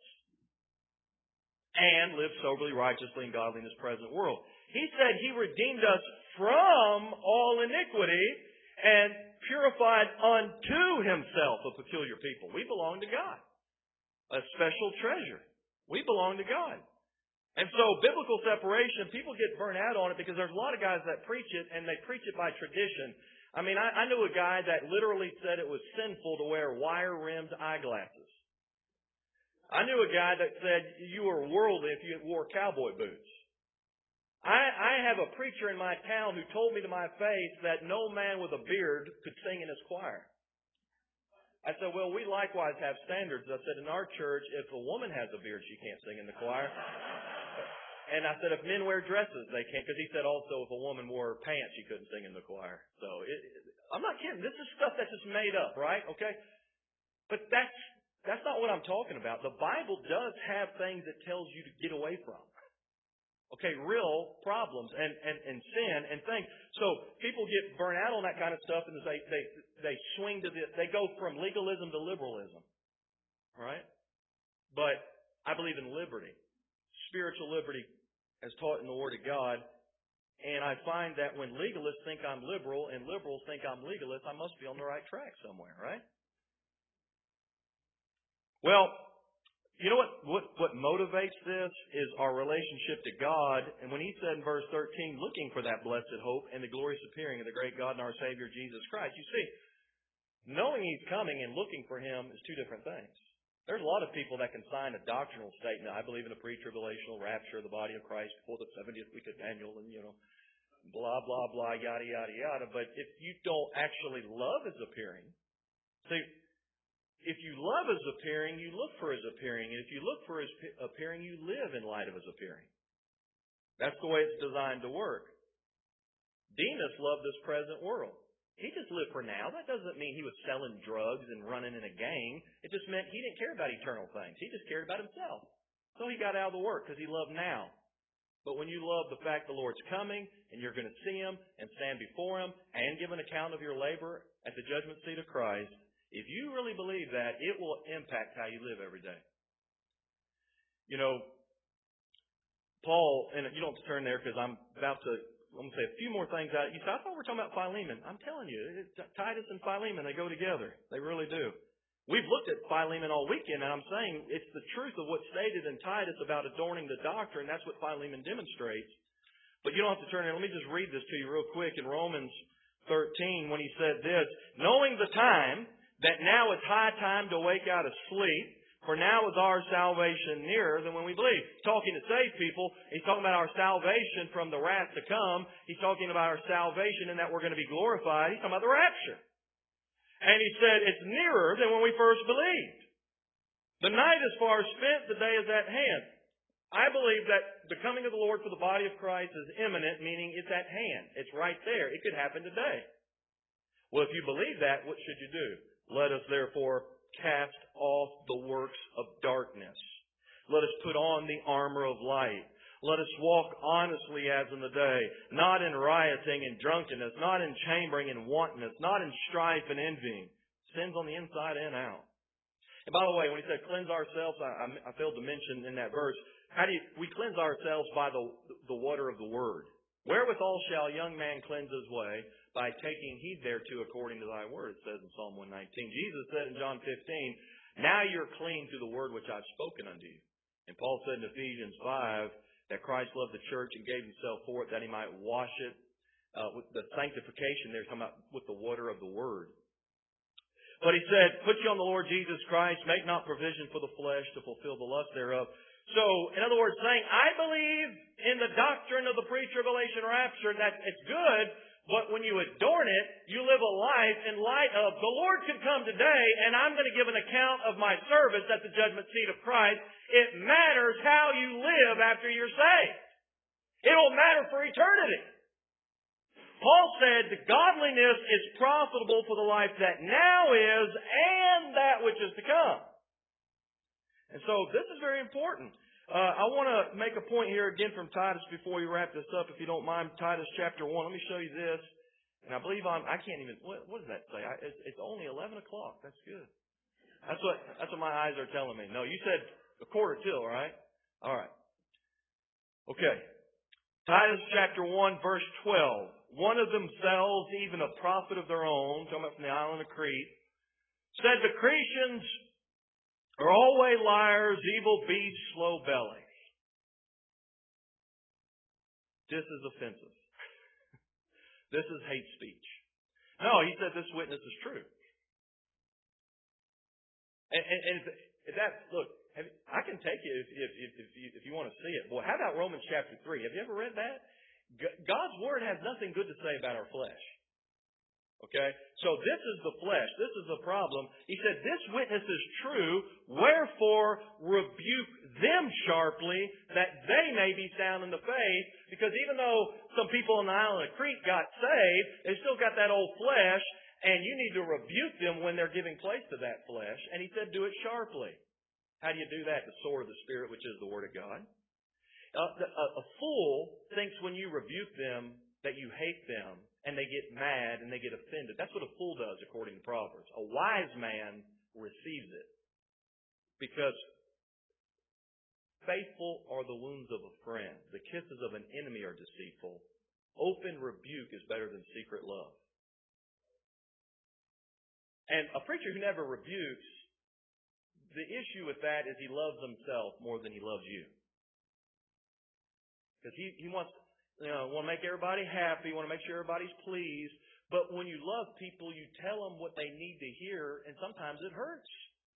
And live soberly, righteously, and godly in this present world. He said He redeemed us from all iniquity and purified unto Himself a peculiar people. We belong to God. A special treasure. We belong to God. And so biblical separation, people get burnt out on it because there's a lot of guys that preach it and they preach it by tradition. I mean, I, I knew a guy that literally said it was sinful to wear wire-rimmed eyeglasses. I knew a guy that said you were worldly if you wore cowboy boots. I, I have a preacher in my town who told me to my face that no man with a beard could sing in his choir. I said, well, we likewise have standards. I said, in our church, if a woman has a beard, she can't sing in the choir. And I said, if men wear dresses, they can't. Because he said also if a woman wore pants, she couldn't sing in the choir. So it, it, I'm not kidding. This is stuff that's just made up, right? Okay? But that's that's not what I'm talking about. The Bible does have things it tells you to get away from. Okay, real problems and, and, and sin and things. So people get burnt out on that kind of stuff and they, they, they swing to the, they go from legalism to liberalism. Right? But I believe in liberty. Spiritual liberty as taught in the Word of God. And I find that when legalists think I'm liberal and liberals think I'm legalist, I must be on the right track somewhere, right? Well, you know what, what, what motivates this is our relationship to God. And when he said in verse thirteen, looking for that blessed hope and the glorious appearing of the great God and our Savior Jesus Christ. You see, knowing He's coming and looking for Him is two different things. There's a lot of people that can sign a doctrinal statement. I believe in a pre-tribulational rapture of the body of Christ before the seventieth week of Daniel and, you know, blah, blah, blah, yada, yada, yada. But if you don't actually love His appearing, see, if you love His appearing, you look for His appearing. And if you look for His appearing, you live in light of His appearing. That's the way it's designed to work. Demas loved this present world. He just lived for now. That doesn't mean he was selling drugs and running in a gang. It just meant he didn't care about eternal things. He just cared about himself. So he got out of the work because he loved now. But when you love the fact the Lord's coming and you're going to see Him and stand before Him and give an account of your labor at the judgment seat of Christ, if you really believe that, it will impact how you live every day. You know, Paul, and you don't have to turn there because I'm about to, I'm going to say a few more things out. You say, I thought we were talking about Philemon. I'm telling you, it, Titus and Philemon, they go together. They really do. We've looked at Philemon all weekend, and I'm saying it's the truth of what's stated in Titus about adorning the doctrine. That's what Philemon demonstrates. But you don't have to turn there. Let me just read this to you real quick. In Romans thirteen, when he said this, knowing the time, that now is high time to wake out of sleep, for now is our salvation nearer than when we believe. He's talking to saved people. He's talking about our salvation from the wrath to come. He's talking about our salvation and that we're going to be glorified. He's talking about the rapture. And he said, it's nearer than when we first believed. The night is far spent, the day is at hand. I believe that the coming of the Lord for the body of Christ is imminent, meaning it's at hand. It's right there. It could happen today. Well, if you believe that, what should you do? Let us therefore cast off the works of darkness. Let us put on the armor of light. Let us walk honestly as in the day, not in rioting and drunkenness, not in chambering and wantonness, not in strife and envying. Sin's on the inside and out. And by the way, when he said cleanse ourselves, I, I failed to mention in that verse, how do you, we cleanse ourselves by the, the water of the Word. Wherewithal shall a young man cleanse his way? By taking heed thereto according to thy word, it says in Psalm one nineteen. Jesus said in John fifteen, now you're clean through the word which I've spoken unto you. And Paul said in Ephesians five, that Christ loved the church and gave Himself for it, that He might wash it. Uh, with the sanctification there, talking about with the water of the Word. But He said, put you on the Lord Jesus Christ, make not provision for the flesh to fulfill the lust thereof. So, in other words, saying, I believe in the doctrine of the pre-tribulation rapture, that it's good, but when you adorn it, you live a life in light of, the Lord could come today, and I'm going to give an account of my service at the judgment seat of Christ. It matters how you live after you're saved. It will matter for eternity. Paul said that godliness is profitable for the life that now is and that which is to come. And so this is very important. Uh, I want to make a point here again from Titus before we wrap this up, if you don't mind. Titus chapter one. Let me show you this. And I believe I'm, I can't even, what, what does that say? I, it's, it's only eleven o'clock. That's good. That's what, that's what my eyes are telling me. No, you said a quarter till, right? All right. Okay. Titus chapter one, verse twelve. One of themselves, even a prophet of their own, talking about from the island of Crete, said the Cretians are always liars, evil beasts, slow bellied. This is offensive. This is hate speech. No, he said this witness is true. And, and, and if that, look, have, I can take you if, if, if, if, you, if you want to see it. Boy, how about Romans chapter three? Have you ever read that? God's Word has nothing good to say about our flesh. Okay? So this is the flesh. This is the problem. He said, this witness is true, wherefore rebuke them sharply, that they may be sound in the faith. Because even though some people on the island of Crete got saved, they still got that old flesh, and you need to rebuke them when they're giving place to that flesh. And he said, do it sharply. How do you do that? The sword of the Spirit, which is the Word of God. Uh, the, a, a fool thinks when you rebuke them that you hate them, and they get mad and they get offended. That's what a fool does, according to Proverbs. A wise man receives it. Because faithful are the wounds of a friend. The kisses of an enemy are deceitful. Open rebuke is better than secret love. And a preacher who never rebukes, the issue with that is he loves himself more than he loves you. Because he, he wants... You know, want to make everybody happy, want to make sure everybody's pleased. But when you love people, you tell them what they need to hear, and sometimes it hurts.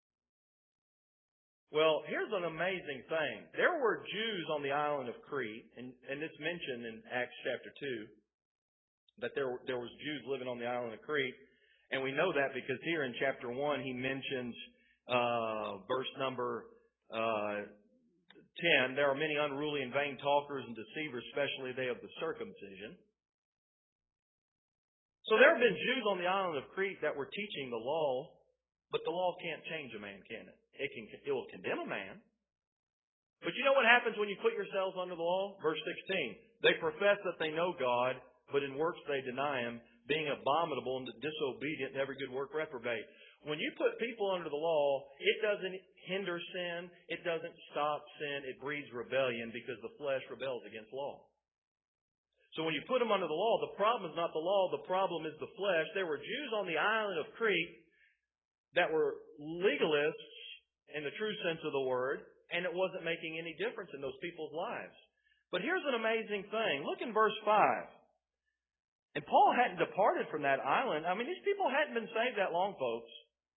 Well, here's an amazing thing. There were Jews on the island of Crete, and, and it's mentioned in Acts chapter two, that there, there was Jews living on the island of Crete. And we know that because here in chapter one, he mentions uh, verse number Uh, ten, there are many unruly and vain talkers and deceivers, especially they of the circumcision. So there have been Jews on the island of Crete that were teaching the law, but the law can't change a man, can it? It can, it will condemn a man, But you know what happens when you put yourselves under the law? Verse sixteen. They profess that they know God, but in works they deny Him, being abominable and disobedient and every good work reprobate. When you put people under the law, it doesn't hinder sin. It doesn't stop sin. It breeds rebellion because the flesh rebels against law. So when you put them under the law, the problem is not the law. The problem is the flesh. There were Jews on the island of Crete that were legalists in the true sense of the word, and it wasn't making any difference in those people's lives. But here's an amazing thing. Look in verse five. And Paul hadn't departed from that island. I mean, these people hadn't been saved that long, folks.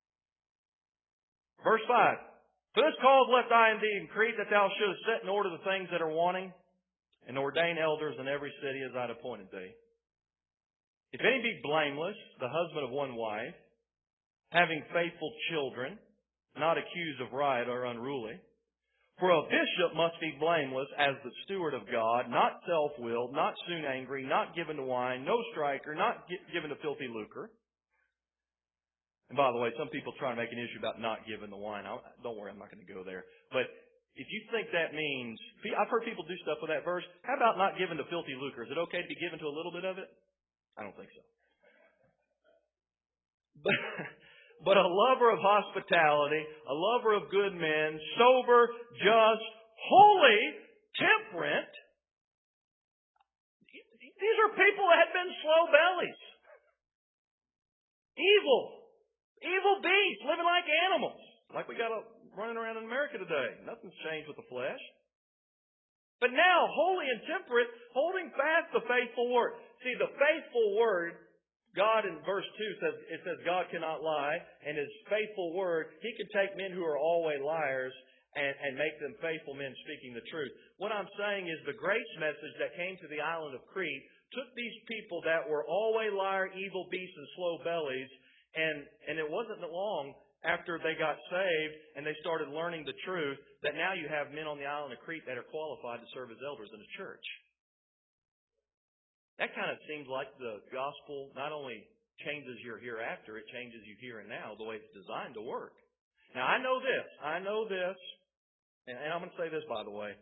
Verse five. For this cause left I in thee in Crete, that thou shouldest set in order the things that are wanting, and ordain elders in every city as I'd appointed thee. If any be blameless, the husband of one wife, having faithful children, not accused of riot or unruly. For a bishop must be blameless as the steward of God, not self-willed, not soon angry, not given to wine, no striker, not given to filthy lucre. And by the way, some people try to make an issue about not giving the wine. I, don't worry, I'm not going to go there. But if you think that means, I've heard people do stuff with that verse. How about not given to filthy lucre? Is it okay to be given to a little bit of it? I don't think so. But, but a lover of hospitality, a lover of good men, sober, just, holy, temperate. These are people that had been slow bellies. Evil. Evil beasts, living like animals. Like we got a, running around in America today. Nothing's changed with the flesh. But now, holy and temperate, holding fast the faithful word. See, the faithful word, God in verse two says, it says God cannot lie, and His faithful word, He can take men who are always liars and, and make them faithful men speaking the truth. What I'm saying is the grace message that came to the island of Crete took these people that were always liar, evil beasts, and slow bellies, and, and it wasn't long after they got saved and they started learning the truth that now you have men on the island of Crete that are qualified to serve as elders in the church. That kind of seems like the gospel not only changes your hereafter, it changes you here and now, the way it's designed to work. Now, I know this. I know this. And I'm going to say this, by the way.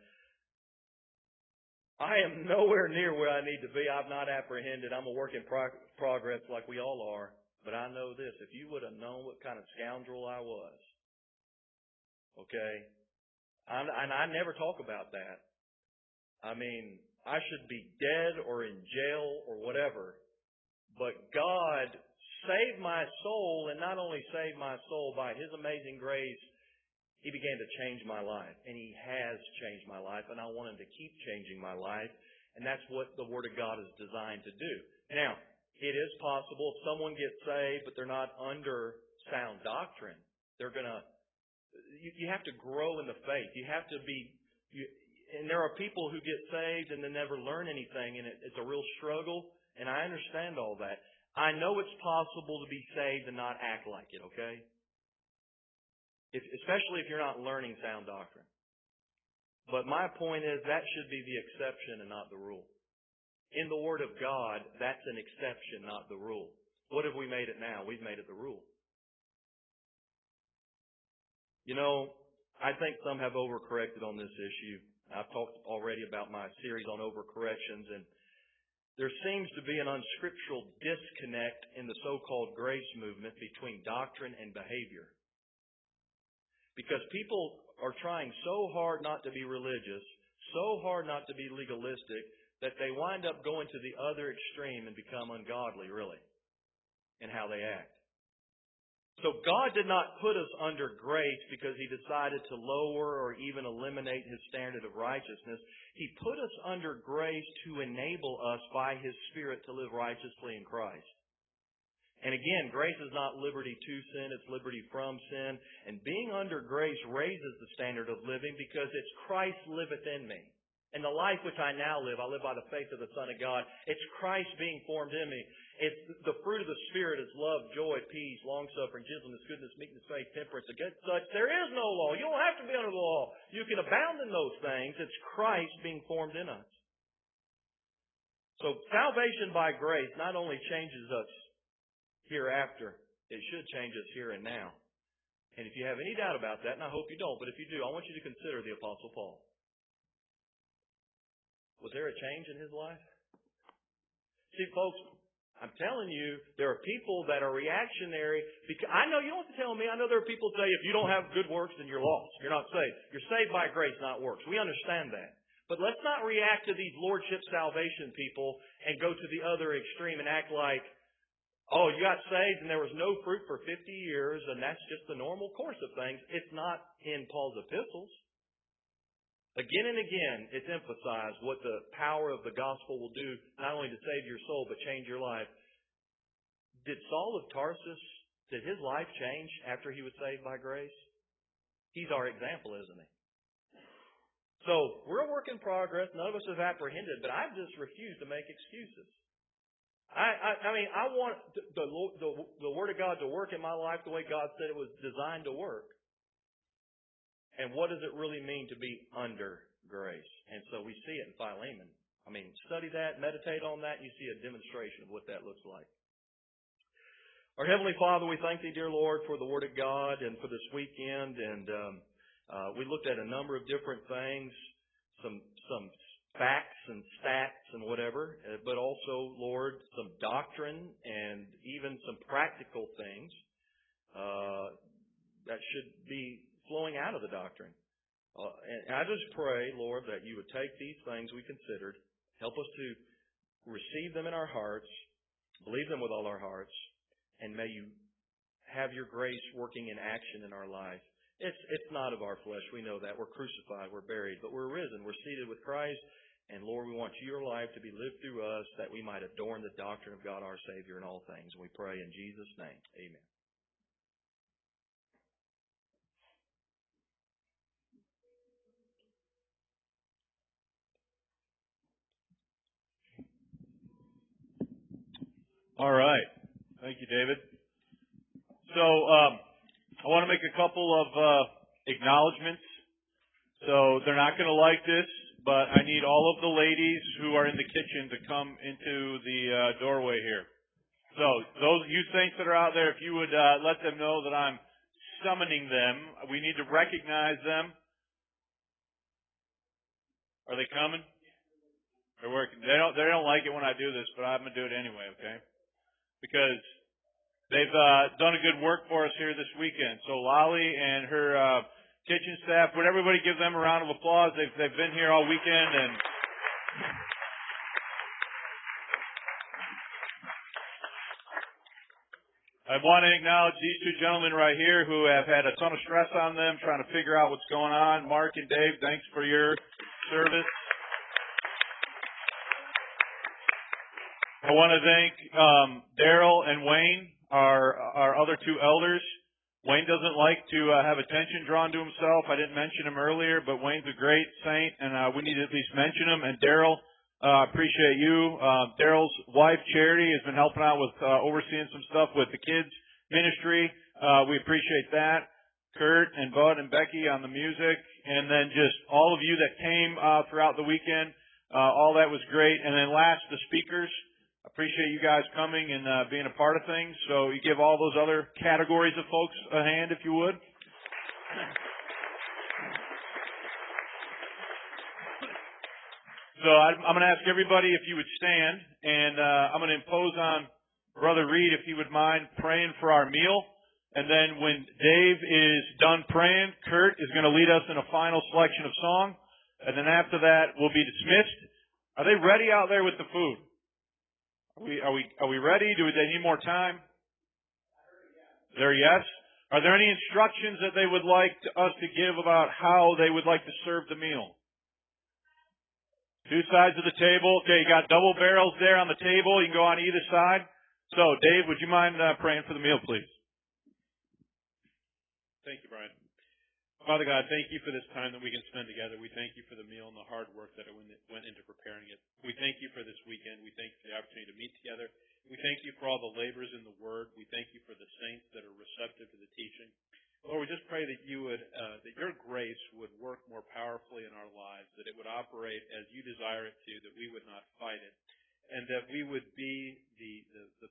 I am nowhere near where I need to be. I've not apprehended. I'm a work in prog- progress like we all are. But I know this. If you would have known what kind of scoundrel I was, okay, I, and I never talk about that. I mean, I should be dead or in jail or whatever. But God saved my soul, and not only saved my soul by His amazing grace, He began to change my life. And He has changed my life, and I want Him to keep changing my life. And that's what the Word of God is designed to do. Now, it is possible if someone gets saved, but they're not under sound doctrine, they're going to, you, you have to grow in the faith. You have to be, you, and there are people who get saved and they never learn anything, and it, it's a real struggle, and I understand all that. I know it's possible to be saved and not act like it, okay? If, especially if you're not learning sound doctrine. But my point is that should be the exception and not the rule. In the Word of God, that's an exception, not the rule. What have we made it now? We've made it the rule. You know, I think some have overcorrected on this issue. I've talked already about my series on overcorrections, and there seems to be an unscriptural disconnect in the so-called grace movement between doctrine and behavior. Because people are trying so hard not to be religious, so hard not to be legalistic, that they wind up going to the other extreme and become ungodly, really, in how they act. So God did not put us under grace because He decided to lower or even eliminate His standard of righteousness. He put us under grace to enable us by His Spirit to live righteously in Christ. And again, grace is not liberty to sin, it's liberty from sin. And being under grace raises the standard of living because it's Christ liveth in me. And the life which I now live, I live by the faith of the Son of God. It's Christ being formed in me. It's the fruit of the Spirit is love, joy, peace, long-suffering, gentleness, goodness, meekness, faith, temperance. Against such, there is no law. You don't have to be under the law. You can abound in those things. It's Christ being formed in us. So salvation by grace not only changes us hereafter, it should change us here and now. And if you have any doubt about that, and I hope you don't, but if you do, I want you to consider the Apostle Paul. Was there a change in his life? See, folks, I'm telling you, there are people that are reactionary. Because I know, you don't have to tell me, I know there are people who say, if you don't have good works, then you're lost. You're not saved. You're saved by grace, not works. We understand that. But let's not react to these lordship salvation people and go to the other extreme and act like, oh, you got saved and there was no fruit for fifty years and that's just the normal course of things. It's not in Paul's epistles. Again and again, it's emphasized what the power of the gospel will do, not only to save your soul, but change your life. Did Saul of Tarsus, did his life change after he was saved by grace? He's our example, isn't he? So, we're a work in progress. None of us have apprehended, but I just refuse to make excuses. I, I, I mean, I want the, the, the, the Word of God to work in my life the way God said it was designed to work. And what does it really mean to be under grace? And so we see it in Philemon. I mean, study that, meditate on that, and you see a demonstration of what that looks like. Our Heavenly Father, we thank Thee, dear Lord, for the Word of God and for this weekend. And um, uh, we looked at a number of different things, some some facts and stats and whatever, but also, Lord, some doctrine and even some practical things uh, that should be flowing out of the doctrine. Uh, and I just pray, Lord, that you would take these things we considered, help us to receive them in our hearts, believe them with all our hearts, and may you have your grace working in action in our life. It's, it's not of our flesh. We know that. We're crucified. We're buried. But we're risen. We're seated with Christ. And Lord, we want your life to be lived through us that we might adorn the doctrine of God our Savior in all things. We pray in Jesus' name. Amen. All right. Thank you, David. So, um, I want to make a couple of uh, acknowledgments. So, they're not going to like this, but I need all of the ladies who are in the kitchen to come into the uh, doorway here. So, those you saints that are out there, if you would uh, let them know that I'm summoning them. We need to recognize them. Are they coming? They're working. They don't. They don't like it when I do this, but I'm gonna do it anyway. Okay? Because they've uh, done a good work for us here this weekend. So Lolly and her uh, kitchen staff, would everybody give them a round of applause? They've they've been here all weekend and. I want to acknowledge these two gentlemen right here who have had a ton of stress on them trying to figure out what's going on. Mark and Dave, thanks for your service. I want to thank um, Daryl and Wayne, our our other two elders. Wayne doesn't like to uh, have attention drawn to himself. I didn't mention him earlier, but Wayne's a great saint, and uh, we need to at least mention him. And Daryl, I uh, appreciate you. Uh, Daryl's wife, Charity, has been helping out with uh, overseeing some stuff with the kids' ministry. Uh, we appreciate that. Kurt and Bud and Becky on the music, and then just all of you that came uh, throughout the weekend. Uh, all that was great. And then last, the speakers. I appreciate you guys coming and uh, being a part of things. So you give all those other categories of folks a hand, if you would. So I'm going to ask everybody if you would stand, and uh, I'm going to impose on Brother Reed, if he would mind praying for our meal. And then when Dave is done praying, Kurt is going to lead us in a final selection of song. And then after that, we'll be dismissed. Are they ready out there with the food? Are we, are we, are we ready? Do they need more time? They're yes. Are there any instructions that they would like to, us to give about how they would like to serve the meal? Two sides of the table. Okay, you got double barrels there on the table. You can go on either side. So, Dave, would you mind uh, praying for the meal, please? Thank you, Brian. Father God, thank you for this time that we can spend together. We thank you for the meal and the hard work that went into preparing it. We thank you for this weekend. We thank you for the opportunity to meet together. We thank you for all the labors in the Word. We thank you for the saints that are receptive to the teaching. Lord, we just pray that you would, uh, that your grace would work more powerfully in our lives, that it would operate as you desire it to, that we would not fight it, and that we would be the, the, the